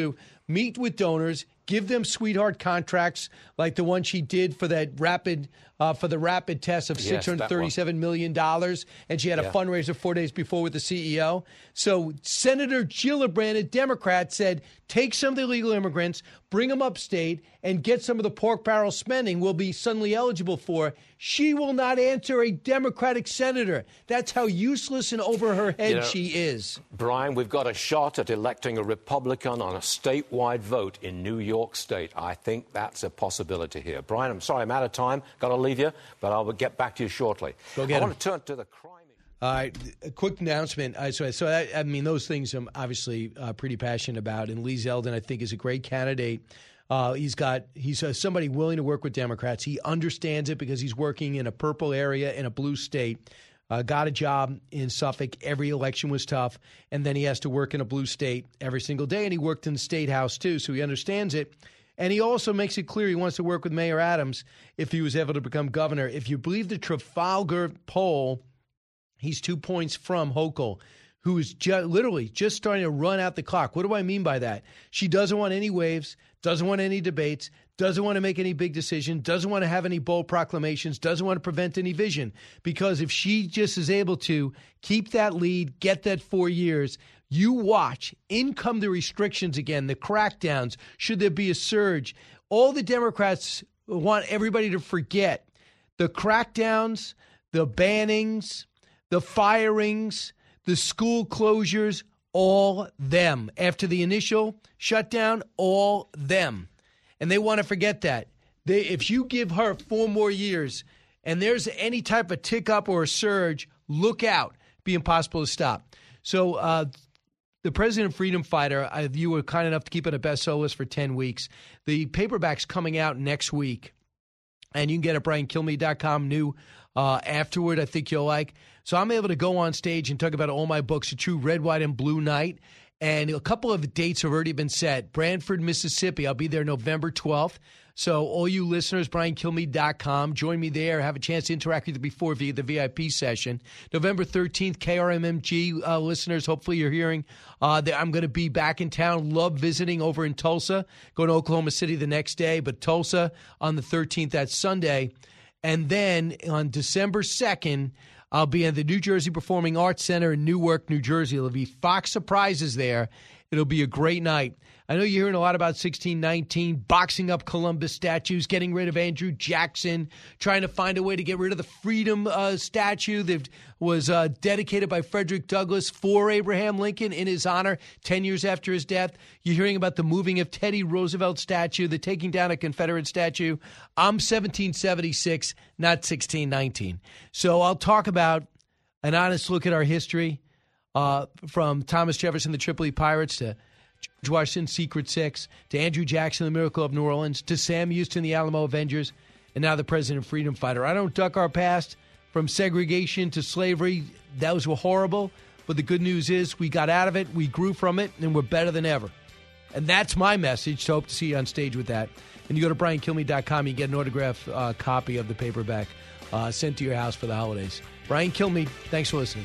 meet with donors, give them sweetheart contracts like the one she did for that rapid uh, for the rapid test of Yes, six hundred thirty-seven million dollars, and she had a Yeah. fundraiser four days before with the C E O. So Senator Gillibrand, a Democrat, said, take some of the illegal immigrants, bring them upstate, and get some of the pork barrel spending we'll be suddenly eligible for. She will not answer a Democratic senator. That's how useless and over her head You know, she is. Brian, we've got a shot at electing a Republican on a statewide vote in New York State. I think that's a possibility here. Brian, I'm sorry, I'm out of time. Got to leave you, but I'll get back to you shortly. Go get I him. want to turn to the crime. All right, a quick announcement. Uh, so, so I, I mean, those things I'm obviously uh, pretty passionate about. And Lee Zeldin, I think, is a great candidate. Uh, he's got he's uh, somebody willing to work with Democrats. He understands it because he's working in a purple area in a blue state. Uh, got a job in Suffolk. Every election was tough, and then he has to work in a blue state every single day. And he worked in the state house too, so he understands it. And he also makes it clear he wants to work with Mayor Adams if he was able to become governor. If you believe the Trafalgar poll, he's two points from Hochul, who is ju- literally just starting to run out the clock. What do I mean by that? She doesn't want any waves, doesn't want any debates, doesn't want to make any big decisions, doesn't want to have any bold proclamations, doesn't want to prevent any vision. Because if she just is able to keep that lead, get that four years, you watch, in come the restrictions again, the crackdowns, should there be a surge. All the Democrats want everybody to forget the crackdowns, the bannings, the firings, the school closures, all them. After the initial shutdown, all them. And they want to forget that. They, if you give her four more years and there's any type of tick up or a surge, look out. Be impossible to stop. So uh, the President Freedom Fighter, uh, you were kind enough to keep it a bestseller list for ten weeks. The paperback's coming out next week. And you can get it at brian kilmeade dot com new uh, afterward. I think you'll like. So I'm able to go on stage and talk about all my books, A True Red, White, and Blue Night. And a couple of dates have already been set. Branford, Mississippi. I'll be there November twelfth. So all you listeners, brian kilmeade dot com. Join me there. Have a chance to interact with you before via the V I P session. November thirteenth, K R M M G uh, listeners, hopefully you're hearing uh, that I'm going to be back in town. Love visiting over in Tulsa. Going to Oklahoma City the next day. But Tulsa on the thirteenth, that's Sunday. And then on December second, I'll be at the New Jersey Performing Arts Center in Newark, New Jersey. There'll be Fox surprises there. It'll be a great night. I know you're hearing a lot about sixteen nineteen, boxing up Columbus statues, getting rid of Andrew Jackson, trying to find a way to get rid of the Freedom uh, statue that was uh, dedicated by Frederick Douglass for Abraham Lincoln in his honor ten years after his death. You're hearing about the moving of Teddy Roosevelt statue, the taking down a Confederate statue. I'm seventeen seventy-six, not sixteen nineteen. So I'll talk about an honest look at our history uh, from Thomas Jefferson, the Tripoli Pirates, to George Washington's Secret Six, to Andrew Jackson, the Miracle of New Orleans, to Sam Houston, the Alamo Avengers, and now the President Freedom Fighter. I don't duck our past from segregation to slavery. Those were horrible, but the good news is we got out of it, we grew from it, and we're better than ever. And that's my message, so hope to see you on stage with that. And you go to brian kilmeade dot com, you get an autographed uh, copy of the paperback uh, sent to your house for the holidays. Brian Kilmeade, thanks for listening.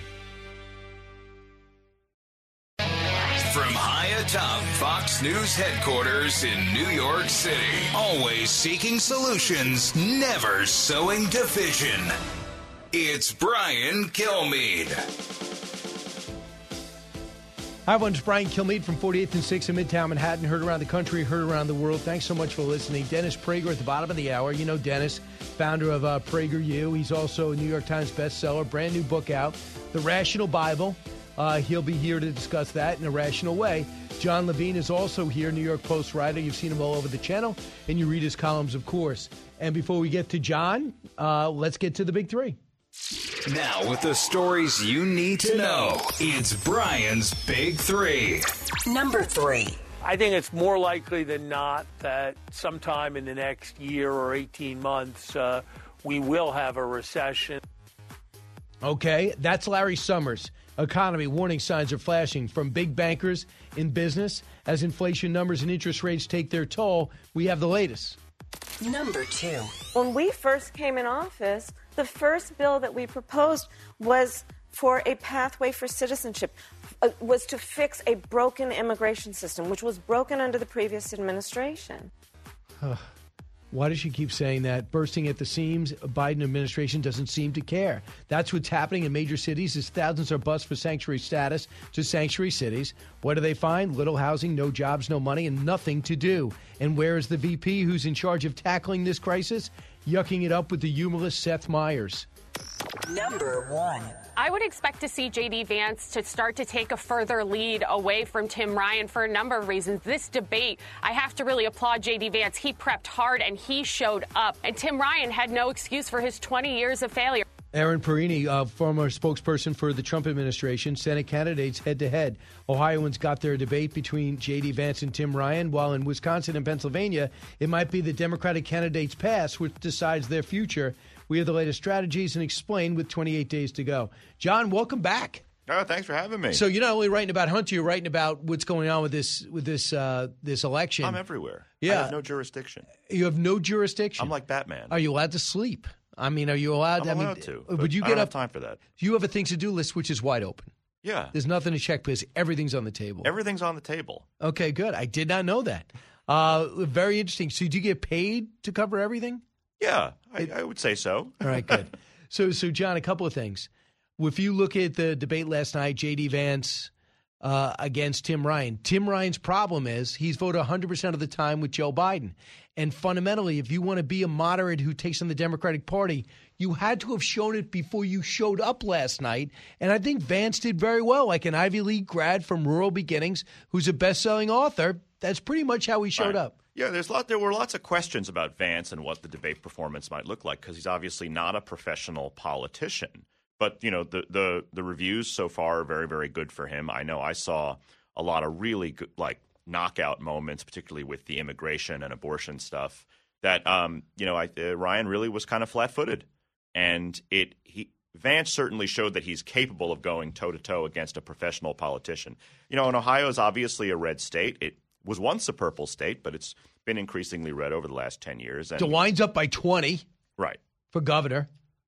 From high atop Fox News headquarters in New York City, always seeking solutions, never sowing division. It's Brian Kilmeade. Hi, everyone. It's Brian Kilmeade from forty-eighth and sixth in Midtown Manhattan. Heard around the country, heard around the world. Thanks so much for listening. Dennis Prager at the bottom of the hour. You know Dennis, founder of uh, PragerU. He's also a New York Times bestseller. Brand new book out, The Rational Bible. Uh, he'll be here to discuss that in a rational way. John Levine is also here, New York Post writer. You've seen him all over the channel, and you read his columns, of course. And before we get to John, uh, let's get to the big three. Now, with the stories you need to know, it's Brian's Big Three. Number three. I think it's more likely than not that sometime in the next year or eighteen months, uh, we will have a recession. Okay, that's Larry Summers. Economy warning signs are flashing from big bankers in business. As inflation numbers and interest rates take their toll, we have the latest. Number two. When we first came in office, the first bill that we proposed was for a pathway for citizenship, uh, was to fix a broken immigration system, which was broken under the previous administration. Why does she keep saying that? Bursting at the seams, a Biden administration doesn't seem to care. That's what's happening in major cities as thousands are bused for sanctuary status to sanctuary cities. What do they find? Little housing, no jobs, no money, and nothing to do. And where is the V P who's in charge of tackling this crisis? Yucking it up with the humorless Seth Meyers. Number one. I would expect to see J D. Vance to start to take a further lead away from Tim Ryan for a number of reasons. This debate, I have to really applaud J D. Vance. He prepped hard and he showed up. And Tim Ryan had no excuse for his twenty years of failure. Erin Perini, uh, former spokesperson for the Trump administration, Senate candidates head-to-head. Ohioans got their debate between J D. Vance and Tim Ryan, while in Wisconsin and Pennsylvania, it might be the Democratic candidate's past which decides their future. We have the latest strategies and explain with twenty-eight days to go. John, welcome back. Oh, thanks for having me. So you're not only writing about Hunter, you're writing about what's going on with this with this uh, this election. I'm everywhere. Yeah. I have no jurisdiction. You have no jurisdiction. I'm like Batman. Are you allowed to sleep? I mean, are you allowed? I'm I allowed mean, to. Would you I get don't up? have time for that. You have a things to do list which is wide open. Yeah. There's nothing to check because everything's on the table. Everything's on the table. Okay, good. I did not know that. Uh, very interesting. So do you get paid to cover everything? Yeah, I, I would say so. All right, good. So, so John, a couple of things. If you look at the debate last night, J D. Vance uh, against Tim Ryan, Tim Ryan's problem is he's voted one hundred percent of the time with Joe Biden. And fundamentally, if you want to be a moderate who takes on the Democratic Party, you had to have shown it before you showed up last night. And I think Vance did very well, like an Ivy League grad from rural beginnings who's a best-selling author. That's pretty much how he showed Right. up. Yeah, there's lot. There were lots of questions about Vance and what the debate performance might look like because he's obviously not a professional politician. But you know, the the the reviews so far are very, very good for him. I know I saw a lot of really good, like knockout moments, particularly with the immigration and abortion stuff. That um, you know, I, uh, Ryan really was kind of flat-footed, and it he. Vance certainly showed that he's capable of going toe-to-toe against a professional politician. You know, and Ohio is obviously a red state. It was once a purple state, but it's been increasingly red over the last ten years. And, DeWine's up by twenty. Right. For governor.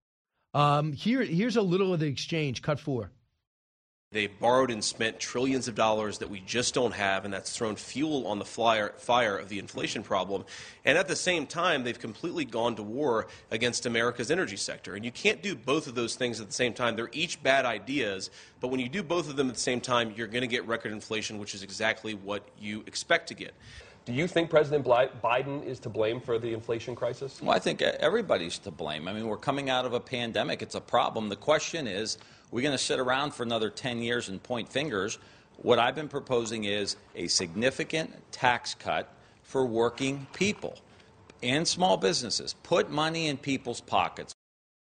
Um, here, here's a little of the exchange. Cut four. They borrowed and spent trillions of dollars that we just don't have, and that's thrown fuel on the flyer, fire of the inflation problem. And at the same time, they've completely gone to war against America's energy sector. And you can't do both of those things at the same time. They're each bad ideas, but when you do both of them at the same time, you're going to get record inflation, which is exactly what you expect to get. Do you think President Biden is to blame for the inflation crisis? Well, I think everybody's to blame. I mean, we're coming out of a pandemic. It's a problem. The question is, we're going to sit around for another ten years and point fingers. What I've been proposing is a significant tax cut for working people and small businesses. Put money in people's pockets.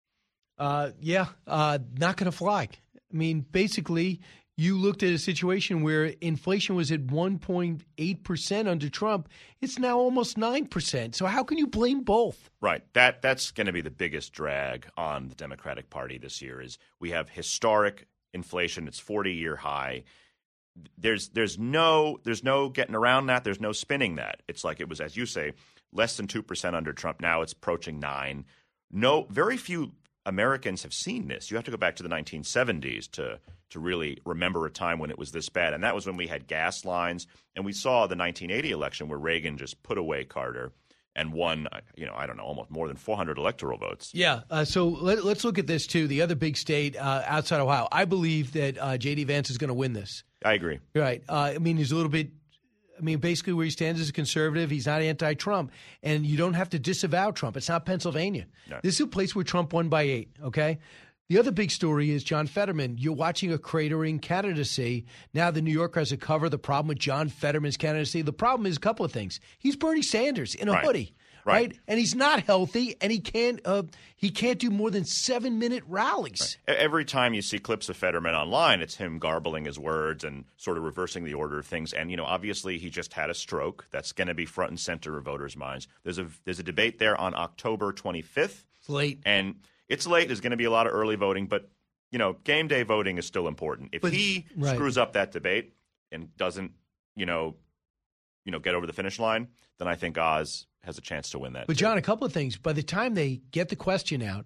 Uh, yeah, uh, not going to fly. I mean, basically, you looked at a situation where inflation was at one point eight percent under Trump. It's now almost nine percent. So how can you blame both? Right. That that's going to be the biggest drag on the Democratic Party this year is we have historic inflation. It's forty-year high. There's there's no there's no getting around that. There's no spinning that. It's like it was, as you say, less than two percent under Trump. Now it's approaching nine. No, very few Americans have seen this. You have to go back to the nineteen seventies to to really remember a time when it was this bad. And that was when we had gas lines. And we saw the nineteen eighty election where Reagan just put away Carter and won, you know, I don't know, almost more than four hundred electoral votes. Yeah. Uh, so let, let's look at this, too. The other big state uh, outside Ohio. I believe that uh, J D. Vance is going to win this. I agree. Right. Uh, I mean, he's a little bit – I mean, basically where he stands as a conservative, he's not anti-Trump. And you don't have to disavow Trump. It's not Pennsylvania. No. This is a place where Trump won by eight, okay? The other big story is John Fetterman. You're watching a cratering candidacy. Now the New Yorker has a cover. The problem with John Fetterman's candidacy, the problem is a couple of things. He's Bernie Sanders in a right. hoodie. Right. right, and he's not healthy, and he can't uh, he can't do more than seven minute rallies. Right. Every time you see clips of Fetterman online, it's him garbling his words and sort of reversing the order of things. And you know, obviously, he just had a stroke. That's going to be front and center of voters' minds. There's a there's a debate there on October twenty-fifth. It's late, and it's late. There's going to be a lot of early voting, but you know, game day voting is still important. If but, he right. screws up that debate and doesn't, you know, you know, get over the finish line, then I think Oz has a chance to win that. But, too. John, a couple of things. By the time they get the question out,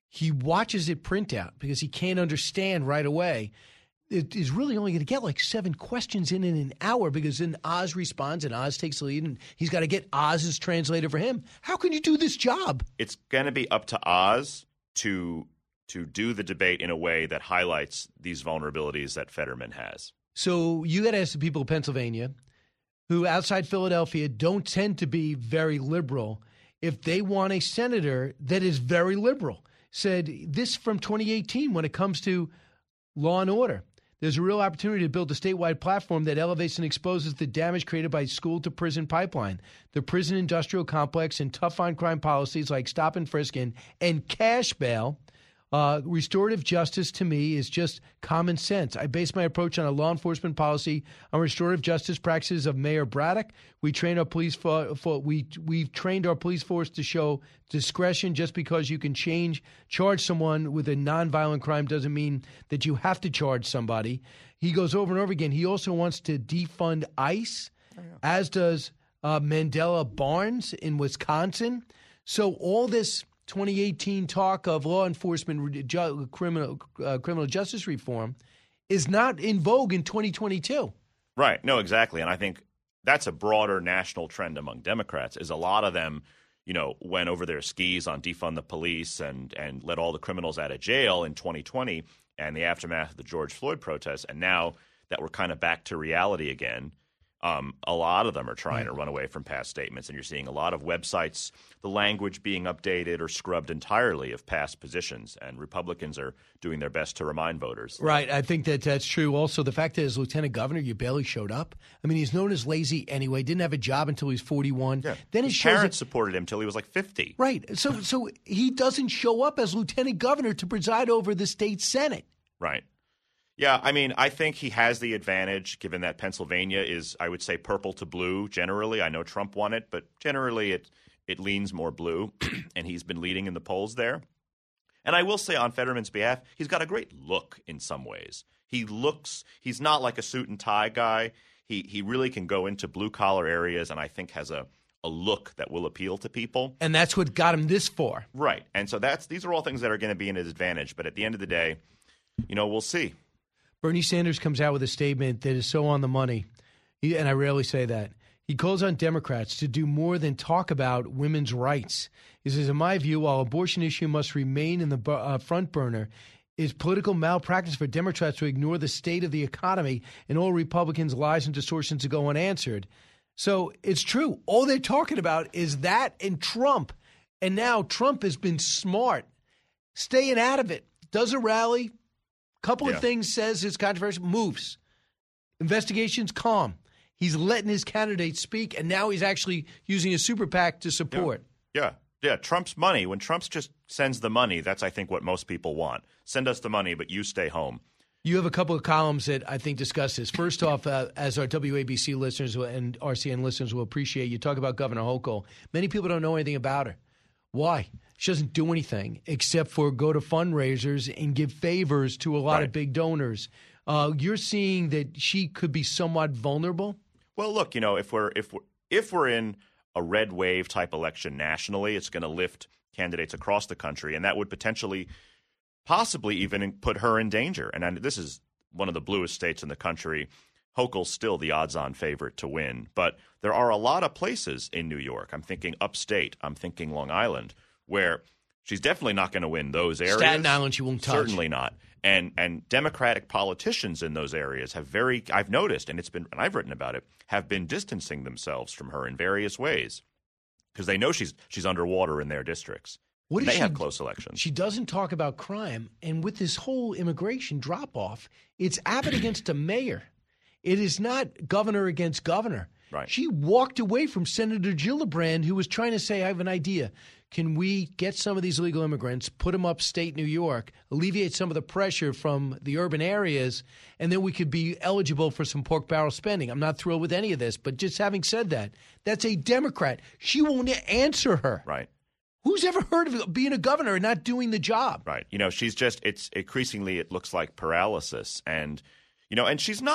he watches it print out because he can't understand right away. It is really only going to get like seven questions in in an hour because then Oz responds and Oz takes the lead and he's got to get Oz's translator for him. How can you do this job? It's going to be up to Oz to to do the debate in a way that highlights these vulnerabilities that Fetterman has. So you got to ask the people of Pennsylvania who outside Philadelphia don't tend to be very liberal if they want a senator that is very liberal. Said this from twenty eighteen when it comes to law and order. There's a real opportunity to build a statewide platform that elevates and exposes the damage created by school-to-prison pipeline, the prison industrial complex, and tough on crime policies like stop and frisk and, and cash bail. Uh, restorative justice, to me, is just common sense. I base my approach on a law enforcement policy on restorative justice practices of Mayor Braddock. We train our police for, for we we've trained our police force to show discretion. Just because you can change charge someone with a nonviolent crime doesn't mean that you have to charge somebody. He goes over and over again. He also wants to defund ICE, oh, yeah. as does uh, Mandela Barnes in Wisconsin. So all this twenty eighteen talk of law enforcement ju- criminal uh, criminal justice reform is not in vogue in twenty twenty-two. Right. No, exactly. And I think that's a broader national trend among Democrats is a lot of them, you know, went over their skis on defund the police and, and let all the criminals out of jail in twenty twenty and the aftermath of the George Floyd protests. And now that we're kind of back to reality again, Um, a lot of them are trying to run away from past statements, and you're seeing a lot of websites, the language being updated or scrubbed entirely of past positions, and Republicans are doing their best to remind voters. Right. I think that that's true. Also, the fact that as lieutenant governor, you barely showed up. I mean, he's known as lazy anyway, didn't have a job until he was forty-one. Yeah. Then his his parents it, supported him until he was like fifty. Right. So, so he doesn't show up as lieutenant governor to preside over the state Senate. Right. Yeah, I mean, I think he has the advantage given that Pennsylvania is, I would say, purple to blue generally. I know Trump won it, but generally it it leans more blue, and he's been leading in the polls there. And I will say on Fetterman's behalf, he's got a great look in some ways. He looks – he's not like a suit and tie guy. He he really can go into blue-collar areas and I think has a, a look that will appeal to people. And that's what got him this far. Right. And so that's these are all things that are going to be in his advantage. But at the end of the day, you know, we'll see. Bernie Sanders comes out with a statement that is so on the money, he, and I rarely say that. He calls on Democrats to do more than talk about women's rights. He says, in my view, while abortion issue must remain in the uh, front burner, it's political malpractice for Democrats to ignore the state of the economy and all Republicans' lies and distortions to go unanswered. So it's true. All they're talking about is that and Trump. And now Trump has been smart, staying out of it, does a rally, couple yeah. of things, says it's controversial, moves. Investigations, calm. He's letting his candidates speak, and now he's actually using a super PAC to support. Yeah. yeah, yeah. Trump's money. When Trump just sends the money, that's, I think, what most people want. Send us the money, but you stay home. You have a couple of columns that I think discuss this. First off, uh, as our W A B C listeners and R C N listeners will appreciate, you talk about Governor Hochul. Many people don't know anything about her. Why? She doesn't do anything except for go to fundraisers and give favors to a lot right. of big donors. Uh, you're seeing that she could be somewhat vulnerable? Well, look, you know, if we're if we're, if we're in a red wave type election nationally, it's going to lift candidates across the country, and that would potentially, possibly even put her in danger. And I, this is one of the bluest states in the country. Hochul's still the odds-on favorite to win, but there are a lot of places in New York. I'm thinking upstate. I'm thinking Long Island, where she's definitely not going to win those areas. Staten Island she won't touch. Certainly not. And and Democratic politicians in those areas have very, I've noticed, and it's been, and I've written about it, have been distancing themselves from her in various ways because they know she's she's underwater in their districts. What they she, have close elections. She doesn't talk about crime, and with this whole immigration drop-off, it's Abbott against a mayor. It is not governor against governor. Right. She walked away from Senator Gillibrand, who was trying to say, I have an idea. Can we get some of these illegal immigrants, put them upstate New York, alleviate some of the pressure from the urban areas, and then we could be eligible for some pork barrel spending? I'm not thrilled with any of this, but just having said that, that's a Democrat. She won't answer her. Right. Who's ever heard of being a governor and not doing the job? Right. You know, she's just, it's increasingly, it looks like paralysis. And, you know, and she's not,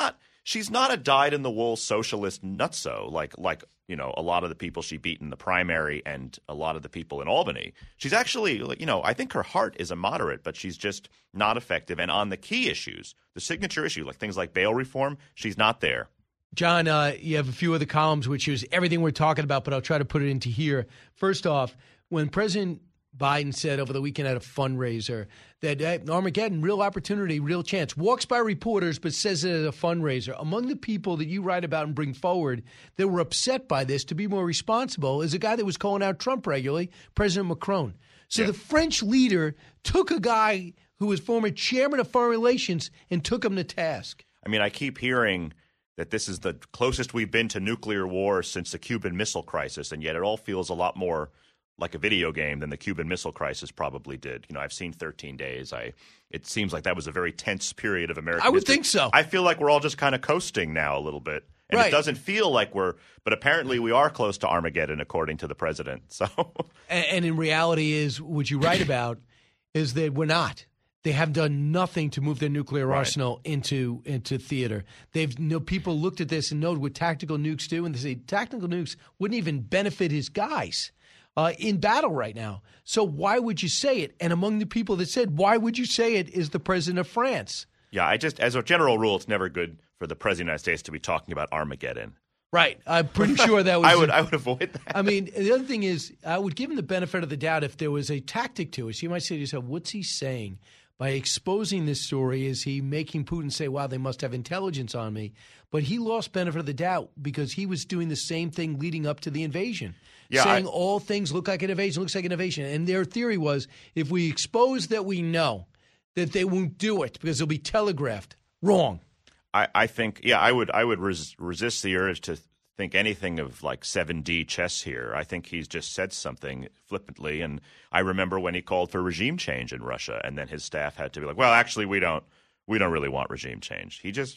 she's not a dyed-in-the-wool socialist nutso like like you know a lot of the people she beat in the primary and a lot of the people in Albany. She's actually, you know, I think her heart is a moderate, but she's just not effective. And on the key issues, the signature issue, like things like bail reform, she's not there. John, uh, you have a few other columns, which is everything we're talking about, but I'll try to put it into here. First off, when President Biden said over the weekend at a fundraiser that hey, Armageddon, real opportunity, real chance, walks by reporters but says it at a fundraiser. Among the people that you write about and bring forward that were upset by this to be more responsible is a guy that was calling out Trump regularly, President Macron. So yeah. The French leader took a guy who was former chairman of foreign relations and took him to task. I mean, I keep hearing that this is the closest we've been to nuclear war since the Cuban Missile Crisis, and yet it all feels a lot more like a video game than the Cuban Missile Crisis probably did. You know, I've seen thirteen days. I it seems like that was a very tense period of American I would history. think so. I feel like we're all just kind of coasting now a little bit. And right. It doesn't feel like we're – but apparently we are close to Armageddon, according to the president. So, and, and in reality is what you write about is that we're not. They have done nothing to move their nuclear Right. arsenal into into theater. They've you know, people looked at this and know what tactical nukes do, and they say tactical nukes wouldn't even benefit his guys uh, in battle right now. So why would you say it? And among the people that said, why would you say it, is the president of France. yeah, I just – as a general rule, it's never good for the president of the United States to be talking about Armageddon. Right. I'm pretty sure that was. I would I would avoid that. I mean, the other thing is, I would give him the benefit of the doubt if there was a tactic to it. So you might say to yourself, what's he saying? By exposing this story, is he making Putin say, wow, they must have intelligence on me? But he lost benefit of the doubt because he was doing the same thing leading up to the invasion, Yeah, saying I- all things look like an invasion, looks like an invasion. And their theory was, if we expose that we know, that they won't do it because it'll be telegraphed. Wrong. I, I think, yeah, I would I would res- resist the urge to think anything of like seven D chess here. I think he's just said something flippantly, and I remember when he called for regime change in Russia, and then his staff had to be like, "Well, actually, we don't we don't really want regime change." He just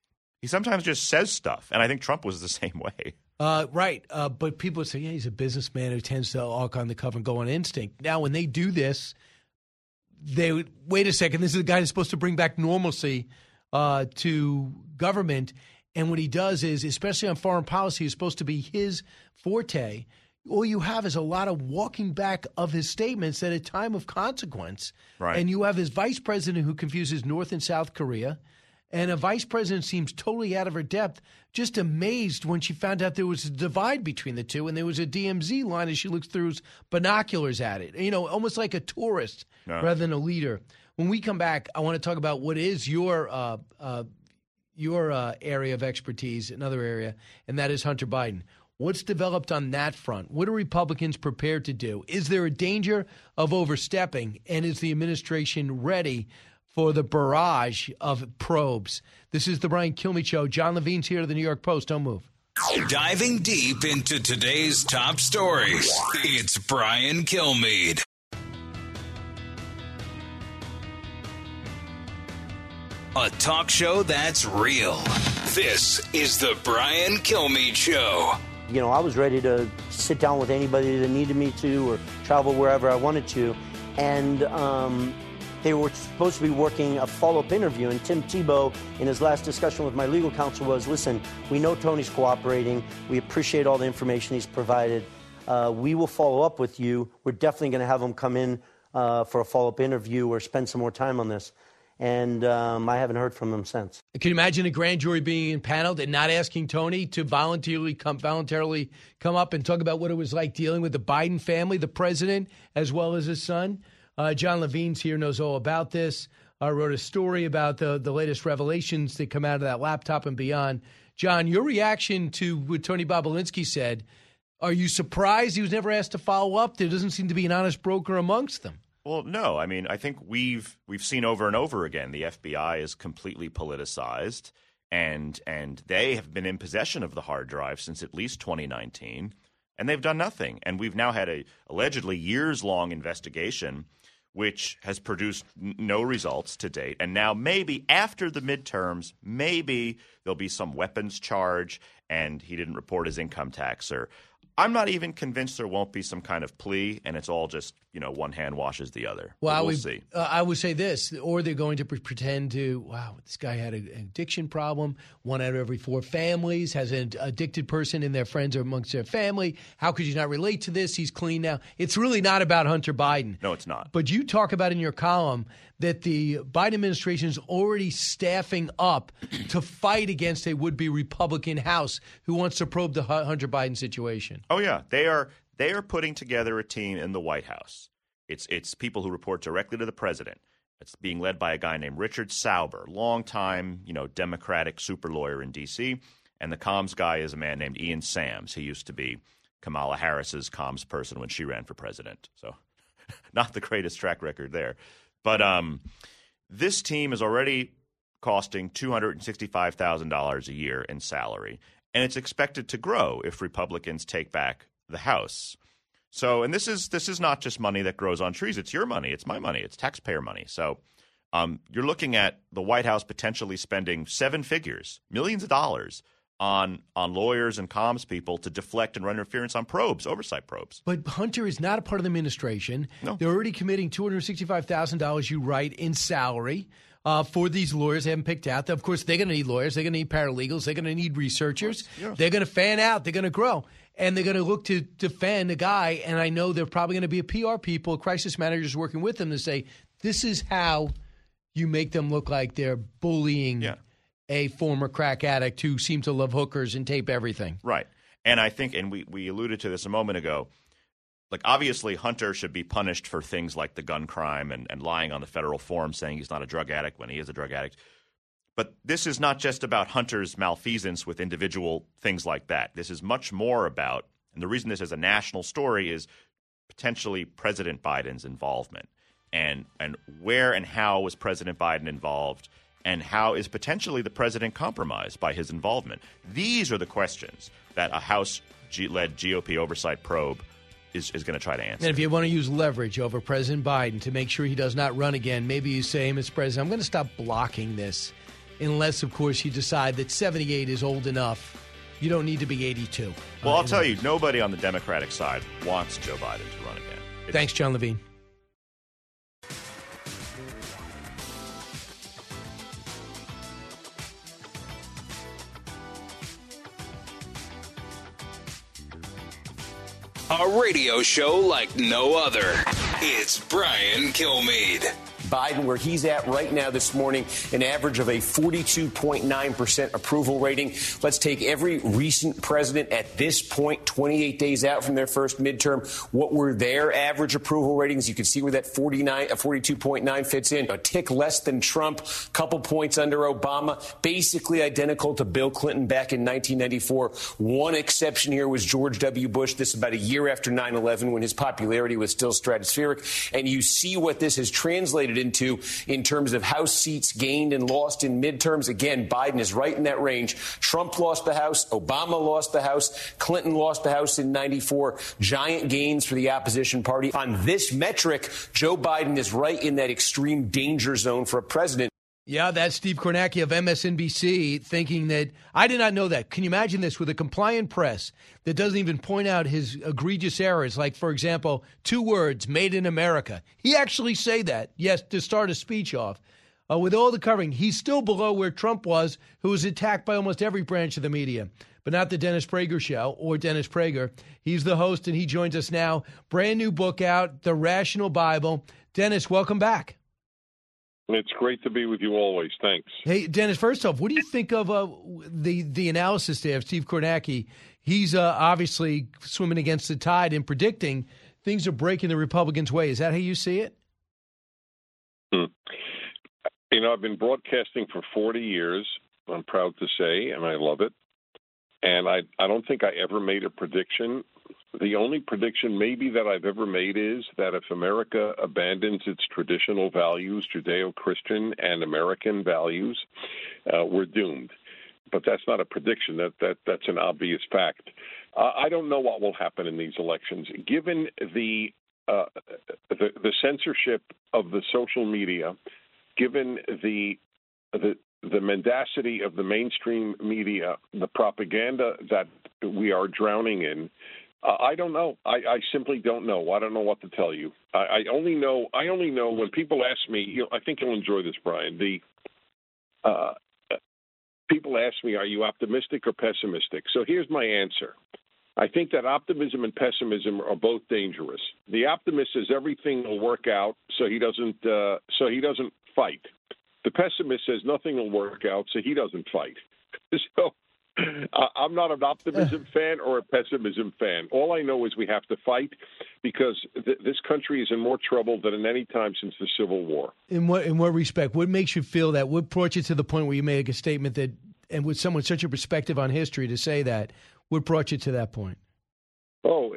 he sometimes just says stuff, and I think Trump was the same way. Uh, right. Uh, but people say, yeah, he's a businessman who tends to walk on the cover and go on instinct. Now, when they do this, they would, wait a second, this is the guy that's supposed to bring back normalcy uh, to government. And what he does is, especially on foreign policy, is supposed to be his forte. All you have is a lot of walking back of his statements at a time of consequence. Right. And you have his vice president who confuses North and South Korea. And a vice president seems totally out of her depth, just amazed when she found out there was a divide between the two, and there was a D M Z line as she looks through binoculars at it. You know, almost like a tourist No. rather than a leader. When we come back, I want to talk about what is your uh, uh, your uh, area of expertise, another area, and that is Hunter Biden. What's developed on that front? What are Republicans prepared to do? Is there a danger of overstepping, and is the administration ready for the barrage of probes? This is the Brian Kilmeade Show. John Levine's here to the New York Post. Don't move. Diving deep into today's top stories, it's Brian Kilmeade. A talk show that's real. This is the Brian Kilmeade Show. You know, I was ready to sit down with anybody that needed me to or travel wherever I wanted to. And um, they were supposed to be working a follow-up interview. And Tim Tebow, in his last discussion with my legal counsel, was, listen, we know Tony's cooperating. We appreciate all the information he's provided. Uh, we will follow up with you. We're definitely going to have him come in uh, for a follow-up interview or spend some more time on this. And um, I haven't heard from them since. Can you imagine a grand jury being impaneled and not asking Tony to voluntarily come voluntarily come up and talk about what it was like dealing with the Biden family, the president, as well as his son? Uh, John Levine's here, knows all about this. I uh, wrote a story about the, the latest revelations that come out of that laptop and beyond. John, your reaction to what Tony Bobulinski said, are you surprised he was never asked to follow up? There doesn't seem to be an honest broker amongst them. Well, no. I mean, I think we've we've seen over and over again the F B I is completely politicized, and and they have been in possession of the hard drive since at least twenty nineteen, and they've done nothing. And we've now had a allegedly years-long investigation, which has produced n- no results to date. And now maybe after the midterms, maybe there'll be some weapons charge, and he didn't report his income tax or I'm not even convinced there won't be some kind of plea, and it's all just, you know, one hand washes the other. Well, we'll I would, see. Uh, I would say this, or they're going to pre- pretend to, wow, this guy had a, an addiction problem. One out of every four families has an addicted person in their friends or amongst their family. How could you not relate to this? He's clean now. It's really not about Hunter Biden. No, it's not. But you talk about in your column that the Biden administration is already staffing up to fight against a would-be Republican House who wants to probe the Hunter Biden situation. Oh, yeah. They are they are putting together a team in the White House. It's it's people who report directly to the president. It's being led by a guy named Richard Sauber, longtime, you know, Democratic super lawyer in D C. And the comms guy is a man named Ian Sams. He used to be Kamala Harris's comms person when she ran for president. So not the greatest track record there. But um, this team is already costing two hundred sixty-five thousand dollars a year in salary, and it's expected to grow if Republicans take back the House. So, and this is this is not just money that grows on trees. It's your money. It's my money. It's taxpayer money. So um, you're looking at the White House potentially spending seven figures, millions of dollars on on lawyers and comms people to deflect and run interference on probes, oversight probes. But Hunter is not a part of the administration. No. They're already committing two hundred sixty-five thousand dollars, you write, in salary uh, for these lawyers they haven't picked out. Of course, they're going to need lawyers. They're going to need paralegals. They're going to need researchers. Yes. They're going to fan out. They're going to grow. And they're going to look to defend a guy. And I know they're probably going to be a P R people, crisis managers working with them to say, this is how you make them look like they're bullying Yeah. a former crack addict who seemed to love hookers and tape everything. Right. And I think, and we, we alluded to this a moment ago, like obviously Hunter should be punished for things like the gun crime and, and lying on the federal form saying he's not a drug addict when he is a drug addict. But this is not just about Hunter's malfeasance with individual things like that. This is much more about, and the reason this is a national story is potentially President Biden's involvement. And and where and how was President Biden involved? And how is potentially the president compromised by his involvement? These are the questions that a House-led G O P oversight probe is, is going to try to answer. And if you want to use leverage over President Biden to make sure he does not run again, maybe you say, Mister President, I'm going to stop blocking this unless, of course, you decide that seventy-eight is old enough. You don't need to be eighty-two. Well, uh, I'll tell you, nobody on the Democratic side wants Joe Biden to run again. It's- Thanks, John Levine. A radio show like no other. It's Brian Kilmeade. Biden, where he's at right now this morning, an average of a forty-two point nine percent approval rating. Let's take every recent president at this point, twenty-eight days out from their first midterm. What were their average approval ratings? You can see where that forty-nine, forty-two point nine fits in. A tick less than Trump, couple points under Obama, basically identical to Bill Clinton back in nineteen ninety-four. One exception here was George W. Bush. This is about a year after nine eleven when his popularity was still stratospheric. And you see what this has translated into in terms of House seats gained and lost in midterms. Again, Biden is right in that range. Trump lost the House. Obama lost the House. Clinton lost the House in ninety-four. Giant gains for the opposition party. On this metric, Joe Biden is right in that extreme danger zone for a president. Yeah, that's Steve Kornacki of M S N B C thinking that I did not know that. Can you imagine this with a compliant press that doesn't even point out his egregious errors? Like, for example, two words, made in America. He actually say that, yes, to start a speech off. Uh, with all the covering, he's still below where Trump was, who was attacked by almost every branch of the media. But not the Dennis Prager Show or Dennis Prager. He's the host, and he joins us now. Brand new book out, The Rational Bible. Dennis, welcome back. It's great to be with you always. Thanks. Hey, Dennis, first off, what do you think of uh, the the analysis there of Steve Kornacki? He's uh, obviously swimming against the tide and predicting things are breaking the Republicans' way. Is that how you see it? Hmm. You know, I've been broadcasting for forty years, I'm proud to say, and I love it. And I, I don't think I ever made a prediction. The only prediction maybe that I've ever made is that if America abandons its traditional values, Judeo-Christian and American values, uh, we're doomed. But that's not a prediction. That that that's an obvious fact. Uh, I don't know what will happen in these elections. Given the, uh, the the censorship of the social media, given the the the mendacity of the mainstream media, the propaganda that we are drowning in, Uh, I don't know. I, I simply don't know. I don't know what to tell you. I, I only know. I only know when people ask me. You know, I think you'll enjoy this, Brian. The uh, people ask me, "Are you optimistic or pessimistic?" So here's my answer. I think that optimism and pessimism are both dangerous. The optimist says everything will work out, so he doesn't. Uh, so he doesn't fight. The pessimist says nothing will work out, so he doesn't fight. So I'm not an optimism fan or a pessimism fan. All I know is we have to fight because th- this country is in more trouble than in any time since the Civil War. In what in what respect? What makes you feel that? What brought you to the point where you make a statement that, and with someone such a perspective on history to say that, what brought you to that point? Oh,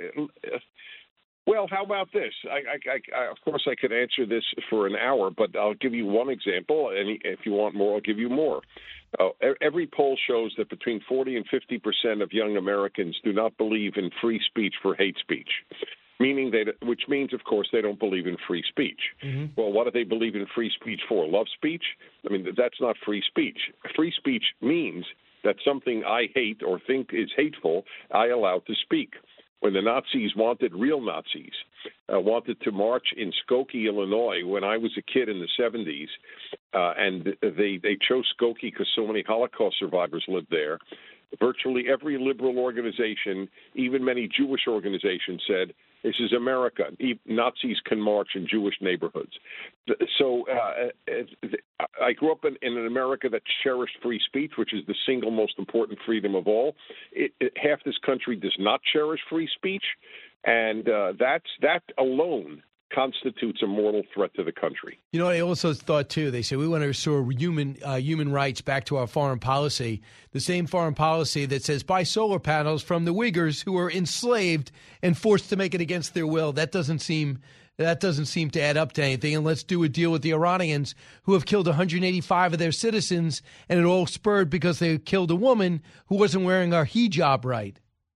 well, how about this? I, I, I, of course, I could answer this for an hour, but I'll give you one example, and if you want more, I'll give you more. Uh, every poll shows that between forty and fifty percent of young Americans do not believe in free speech for hate speech, meaning they, which means, of course, they don't believe in free speech. Mm-hmm. Well, what do they believe in free speech for? Love speech? I mean, that's not free speech. Free speech means that something I hate or think is hateful, I allow to speak. When the Nazis wanted, real Nazis, uh, wanted to march in Skokie, Illinois, when I was a kid in the seventies, uh, and they, they chose Skokie because so many Holocaust survivors lived there, virtually every liberal organization, even many Jewish organizations, said, this is America. Nazis can march in Jewish neighborhoods. So uh, I grew up in, in an America that cherished free speech, which is the single most important freedom of all. It, it, half this country does not cherish free speech, and uh, that's that alone constitutes a mortal threat to the country. You know, I also thought, too, they say we want to restore human uh, human rights back to our foreign policy, the same foreign policy that says buy solar panels from the Uyghurs who were enslaved and forced to make it against their will. That doesn't seem that doesn't seem to add up to anything. And let's do a deal with the Iranians who have killed one hundred eighty-five of their citizens, and it all spurred because they killed a woman who wasn't wearing her hijab right.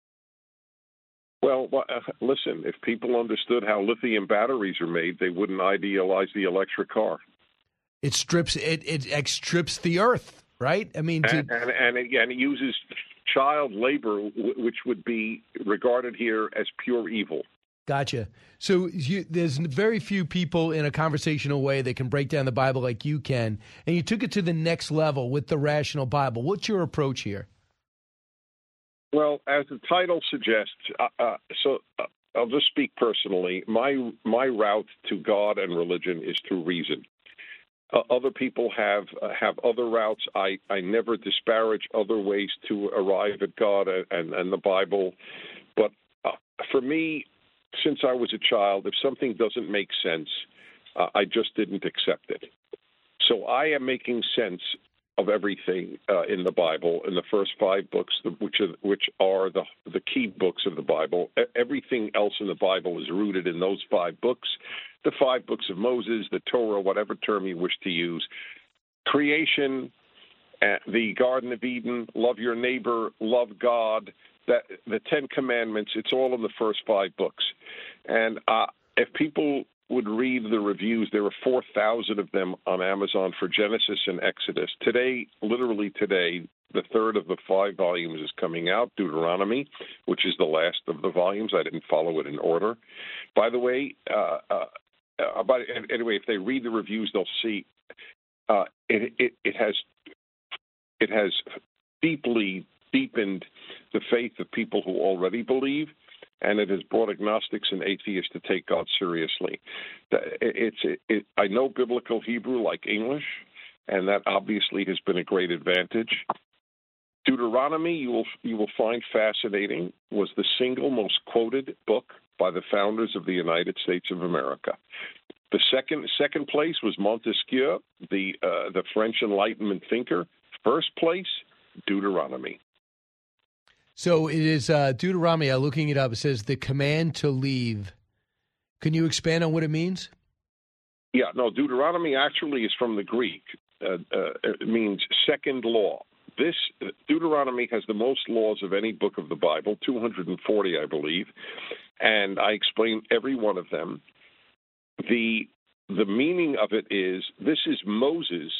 Well, uh, listen, if people understood how lithium batteries are made, they wouldn't idealize the electric car. It strips it it strips the earth, right? I mean, to... and, and, and again, it uses child labor, which would be regarded here as pure evil. Gotcha. So you, there's very few people in a conversational way that can break down the Bible like you can, and you took it to the next level with the Rational Bible. What's your approach here? Well, as the title suggests, uh, uh, so uh, I'll just speak personally. My my route to God and religion is through reason. Uh, other people have uh, have other routes. I, I never disparage other ways to arrive at God and, and, and the Bible. But uh, for me, since I was a child, if something doesn't make sense, uh, I just didn't accept it. So I am making sense of everything uh, in the Bible, in the first five books, which are, which are the the key books of the Bible. Everything else in the Bible is rooted in those five books, the five books of Moses, the Torah, whatever term you wish to use. Creation, uh, the Garden of Eden, love your neighbor, love God, that the Ten Commandments, it's all in the first five books. And uh, if people would read the reviews, there were four thousand of them on Amazon for Genesis and Exodus. Today, literally today, the third of the five volumes is coming out, Deuteronomy, which is the last of the volumes. I didn't follow it in order. By the way, uh, uh, uh, but anyway, if they read the reviews, they'll see uh, it, it, it has it has deeply deepened the faith of people who already believe, and it has brought agnostics and atheists to take God seriously. It's, it, it, I know biblical Hebrew like English, and that obviously has been a great advantage. Deuteronomy, you will you will find fascinating, was the single most quoted book by the founders of the United States of America. The second second place was Montesquieu, the uh, the French Enlightenment thinker. First place, Deuteronomy. So it is uh, Deuteronomy. I'm looking it up. It says the command to leave. Can you expand on what it means? Yeah, no, Deuteronomy actually is from the Greek. Uh, uh, it means second law. This Deuteronomy has the most laws of any book of the Bible, two hundred forty, I believe, and I explain every one of them. The the meaning of it is this is Moses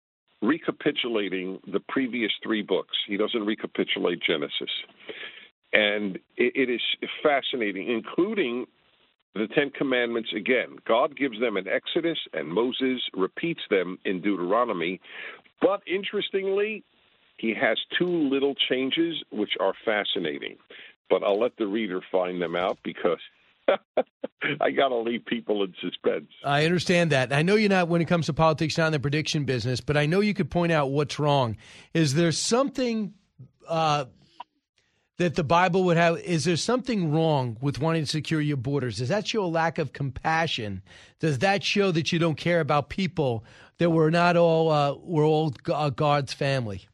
recapitulating the previous three books. He doesn't recapitulate Genesis. And it, it is fascinating, including the Ten Commandments again. God gives them in Exodus, and Moses repeats them in Deuteronomy. But interestingly, he has two little changes which are fascinating. But I'll let the reader find them out because I got to leave people in suspense. I understand that. I know you're not, when it comes to politics, not in the prediction business, but I know you could point out what's wrong. Is there something uh, that the Bible would have? Is there something wrong with wanting to secure your borders? Does that show a lack of compassion? Does that show that you don't care about people, that we're not all, uh, we're all God's family?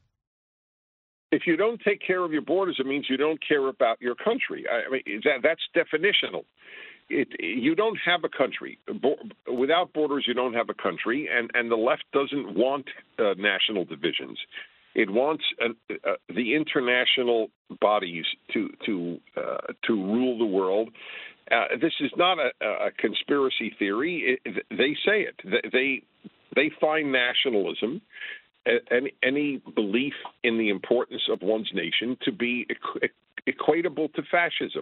If you don't take care of your borders, it means you don't care about your country. I mean, that, that's definitional. It, you don't have a country. Bo- without borders, you don't have a country, and, and the left doesn't want uh, national divisions. It wants uh, uh, the international bodies to to uh, to rule the world. Uh, this is not a, a conspiracy theory. It, they say it. They they find nationalism, Any, any belief in the importance of one's nation, to be equ- equatable to fascism.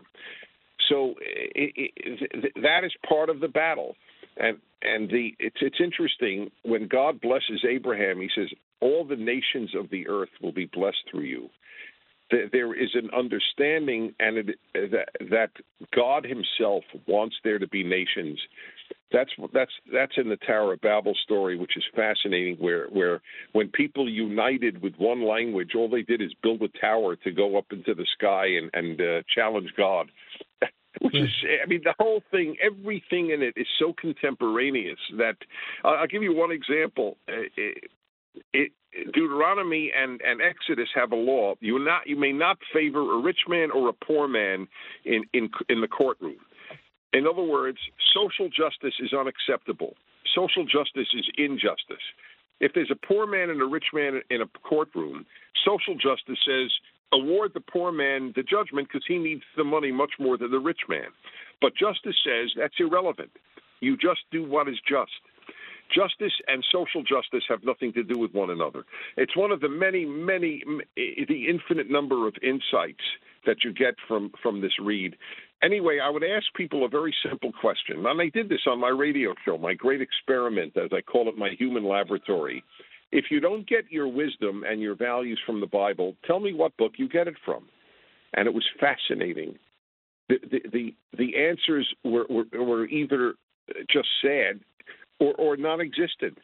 So it, it, that is part of the battle. And and the it's it's interesting, when God blesses Abraham, he says, all the nations of the earth will be blessed through you. There is an understanding and it, that, that God himself wants there to be nations. That's that's that's in the Tower of Babel story, which is fascinating, where, where when people united with one language, all they did is build a tower to go up into the sky and, and uh, challenge God. Which is, I mean, the whole thing, everything in it is so contemporaneous that uh, I'll give you one example. It, it, Deuteronomy and, and Exodus have a law. You not you may not favor a rich man or a poor man in, in in the courtroom. In other words, social justice is unacceptable. Social justice is injustice. If there's a poor man and a rich man in a courtroom, social justice says award the poor man the judgment because he needs the money much more than the rich man. But justice says that's irrelevant. You just do what is just. Justice and social justice have nothing to do with one another. It's one of the many, many, the infinite number of insights that you get from, from this read. Anyway, I would ask people a very simple question, and I did this on my radio show, my great experiment, as I call it, my human laboratory. If you don't get your wisdom and your values from the Bible, tell me what book you get it from. And it was fascinating. The the the, the answers were, were were either just sad or, or non-existent.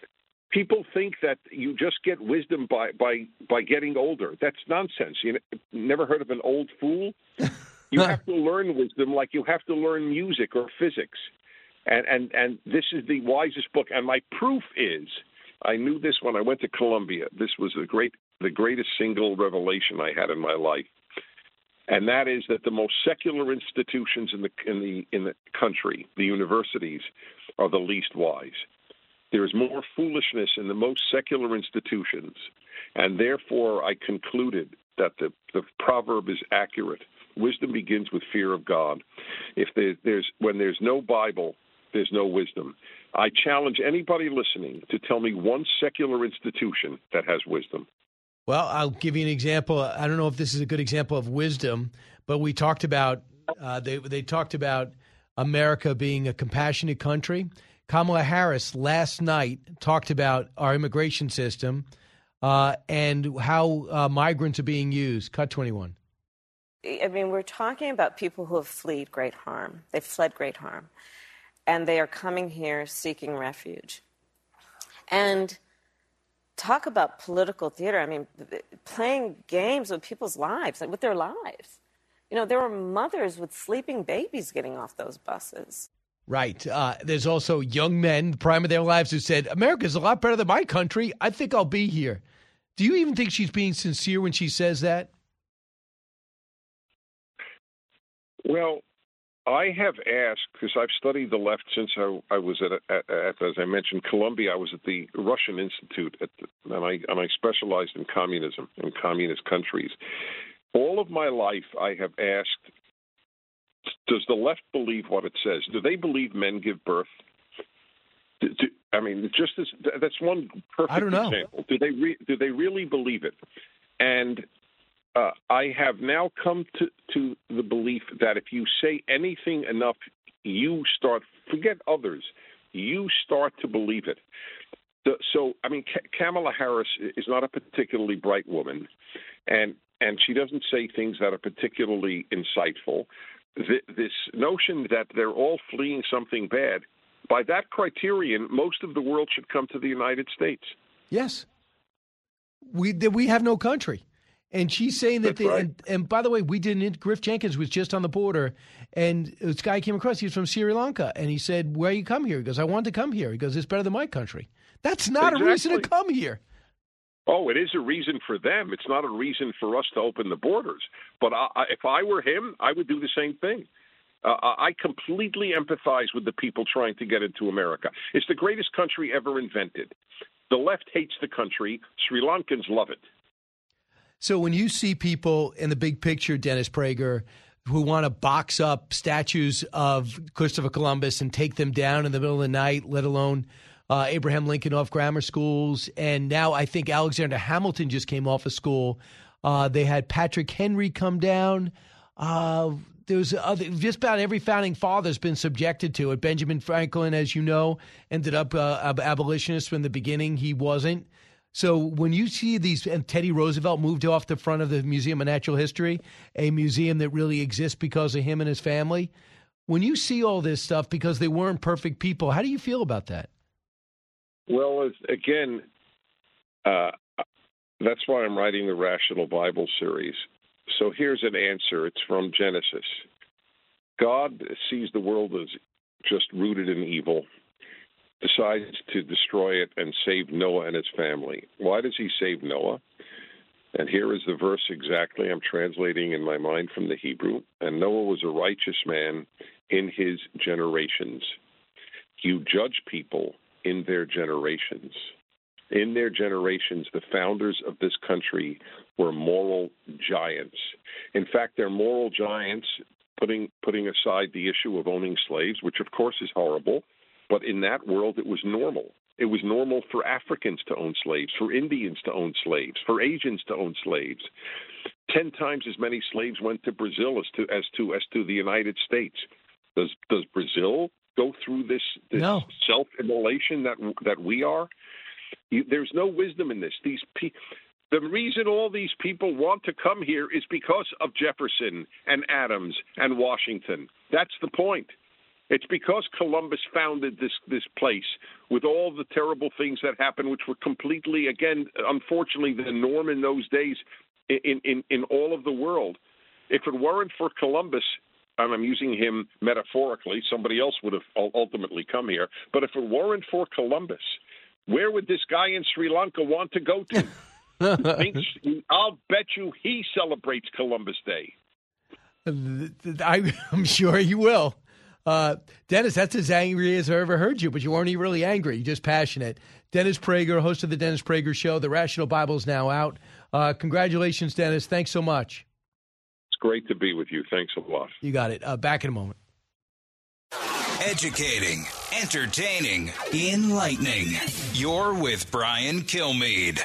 People think that you just get wisdom by, by, by getting older. That's nonsense. You never heard of an old fool? You have to learn wisdom like you have to learn music or physics. And, and, and this is the wisest book. And my proof is, I knew this when I went to Columbia. This was the great, the greatest single revelation I had in my life. And that is that the most secular institutions in the in the in the country, the universities, are the least wise. There is more foolishness in the most secular institutions, and therefore I concluded that the, the proverb is accurate. Wisdom begins with fear of God. If there, there's when there's no Bible, there's no wisdom. I challenge anybody listening to tell me one secular institution that has wisdom. Well, I'll give you an example. I don't know if this is a good example of wisdom, but we talked about uh, they they talked about America being a compassionate country. Kamala Harris last night talked about our immigration system uh, and how uh, migrants are being used. Cut twenty-one. I mean, we're talking about people who have fled great harm. They've fled great harm, and they are coming here seeking refuge. And talk about political theater. I mean, playing games with people's lives, like with their lives. You know, there were mothers with sleeping babies getting off those buses. Right. Uh, there's also young men, the prime of their lives, who said, America's a lot better than my country. I think I'll be here. Do you even think she's being sincere when she says that? Well, I have asked, because I've studied the left since I, I was at, at, at, as I mentioned, Columbia. I was at the Russian Institute, at the, and I and I specialized in communism in communist countries. All of my life, I have asked, does the left believe what it says? Do they believe men give birth? Do, do, I mean, just as that's one perfect I don't know. example. Do they re, do they really believe it? And uh, I have now come to, to the belief that if you say anything enough, you start, forget others, you start to believe it. So, so I mean, K- Kamala Harris is not a particularly bright woman, and and she doesn't say things that are particularly insightful. Th- this notion that they're all fleeing something bad, by that criterion, most of the world should come to the United States. Yes. We we have no country. And she's saying that, the, right. and, and by the way, we didn't, Griff Jenkins was just on the border, and this guy came across, he was from Sri Lanka, and he said, where you come here? He goes, I want to come here. He goes, it's better than my country. That's not exactly. a reason to come here. Oh, it is a reason for them. It's not a reason for us to open the borders. But I, I, if I were him, I would do the same thing. Uh, I completely empathize with the people trying to get into America. It's the greatest country ever invented. The left hates the country. Sri Lankans love it. So when you see people in the big picture, Dennis Prager, who want to box up statues of Christopher Columbus and take them down in the middle of the night, let alone uh, Abraham Lincoln off grammar schools, and now I think Alexander Hamilton just came off of school. Uh, they had Patrick Henry come down. Uh, There's other, just about every founding father's been subjected to it. Benjamin Franklin, as you know, ended up uh, ab- abolitionist from the beginning. He wasn't. So when you see these, and Teddy Roosevelt moved off the front of the Museum of Natural History, a museum that really exists because of him and his family. When you see all this stuff, because they weren't perfect people, how do you feel about that? Well, again, uh, that's why I'm writing the Rational Bible series. So here's an answer. It's from Genesis. God sees the world as just rooted in evil, decides to destroy it and save Noah and his family. Why does he save Noah? And here is the verse exactly. I'm translating in my mind from the Hebrew. And Noah was a righteous man in his generations. You judge people in their generations. In their generations, the founders of this country were moral giants. In fact, they're moral giants, putting putting aside the issue of owning slaves, which of course is horrible, but in that world it was normal. It was normal for Africans to own slaves, for Indians to own slaves, for Asians to own slaves. Ten times as many slaves went to Brazil as to as to as to the United States. Does does Brazil go through this, this no. self-immolation that that we are? You, there's no wisdom in this. These pe- the reason all these people want to come here is because of Jefferson and Adams and Washington. That's the point. It's because Columbus founded this this place with all the terrible things that happened, which were completely, again, unfortunately, the norm in those days in, in, in all of the world. If it weren't for Columbus, and I'm using him metaphorically, somebody else would have ultimately come here. But if it weren't for Columbus, where would this guy in Sri Lanka want to go to? I'll bet you he celebrates Columbus Day. I, I'm sure he will. Uh, Dennis, that's as angry as I ever heard you, but you weren't even really angry. You're just passionate. Dennis Prager, host of the Dennis Prager Show. The Rational Bible is now out. Uh, congratulations, Dennis. Thanks so much. It's great to be with you. Thanks a lot. You got it. Uh, back in a moment. Educating, entertaining, enlightening. You're with Brian Kilmeade.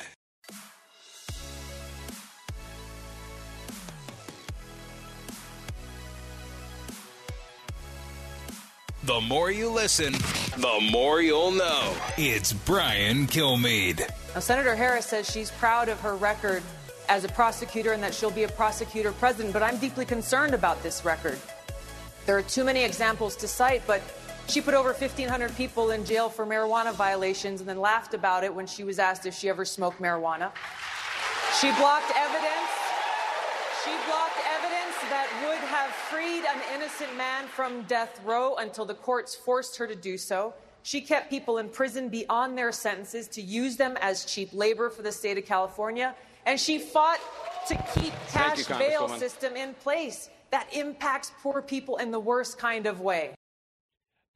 The more you listen, the more you'll know. It's Brian Kilmeade. Now, Senator Harris says she's proud of her record as a prosecutor and that she'll be a prosecutor president, but I'm deeply concerned about this record. There are too many examples to cite, but she put over fifteen hundred people in jail for marijuana violations and then laughed about it when she was asked if she ever smoked marijuana. She blocked evidence. She blocked evidence that would have freed an innocent man from death row until the courts forced her to do so. She kept people in prison beyond their sentences to use them as cheap labor for the state of California. And she fought to keep cash bail system in place that impacts poor people in the worst kind of way.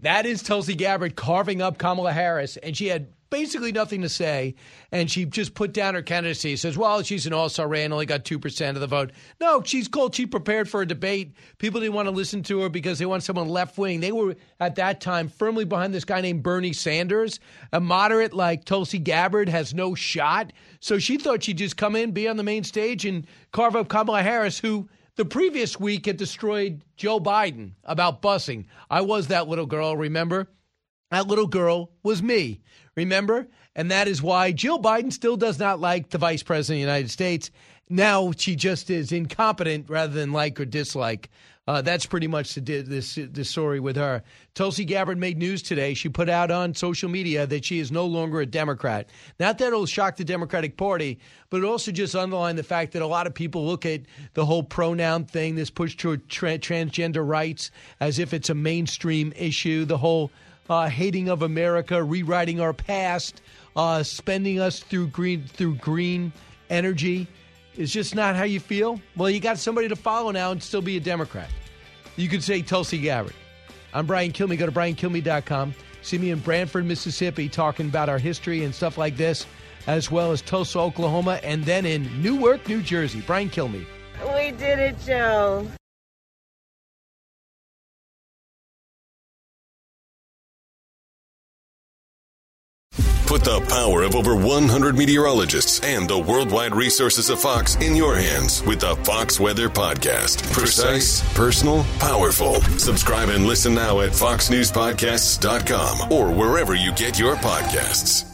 That is Tulsi Gabbard carving up Kamala Harris, and she had basically nothing to say, and she just put down her candidacy. Says, well, she's an all-star and only got two percent of the vote. No, she's cold. She prepared for a debate. People didn't want to listen to her because they want someone left-wing. They were, at that time, firmly behind this guy named Bernie Sanders. A moderate like Tulsi Gabbard has no shot. So she thought she'd just come in, be on the main stage, and carve up Kamala Harris, who the previous week had destroyed Joe Biden about busing. I was that little girl, remember? That little girl was me. Remember? And that is why Jill Biden still does not like the vice president of the United States. Now she just is incompetent rather than like or dislike. Uh, that's pretty much the, this, this story with her. Tulsi Gabbard made news today. She put out on social media that she is no longer a Democrat. Not that it'll shock the Democratic Party, but it also just underlined the fact that a lot of people look at the whole pronoun thing, this push toward tra- transgender rights, as if it's a mainstream issue. The whole Uh, hating of America, rewriting our past, uh, spending us through green through green energy is just not how you feel. Well, you got somebody to follow now and still be a Democrat. You could say Tulsi Gabbard. I'm Brian Kilmeade. Go to brian kilmeade dot com. See me in Branford, Mississippi, talking about our history and stuff like this, as well as Tulsa, Oklahoma, and then in Newark, New Jersey. Brian Kilmeade. We did it, Joe. Put the power of over one hundred meteorologists and the worldwide resources of Fox in your hands with the Fox Weather Podcast. Precise, personal, powerful. Subscribe and listen now at fox news podcasts dot com or wherever you get your podcasts.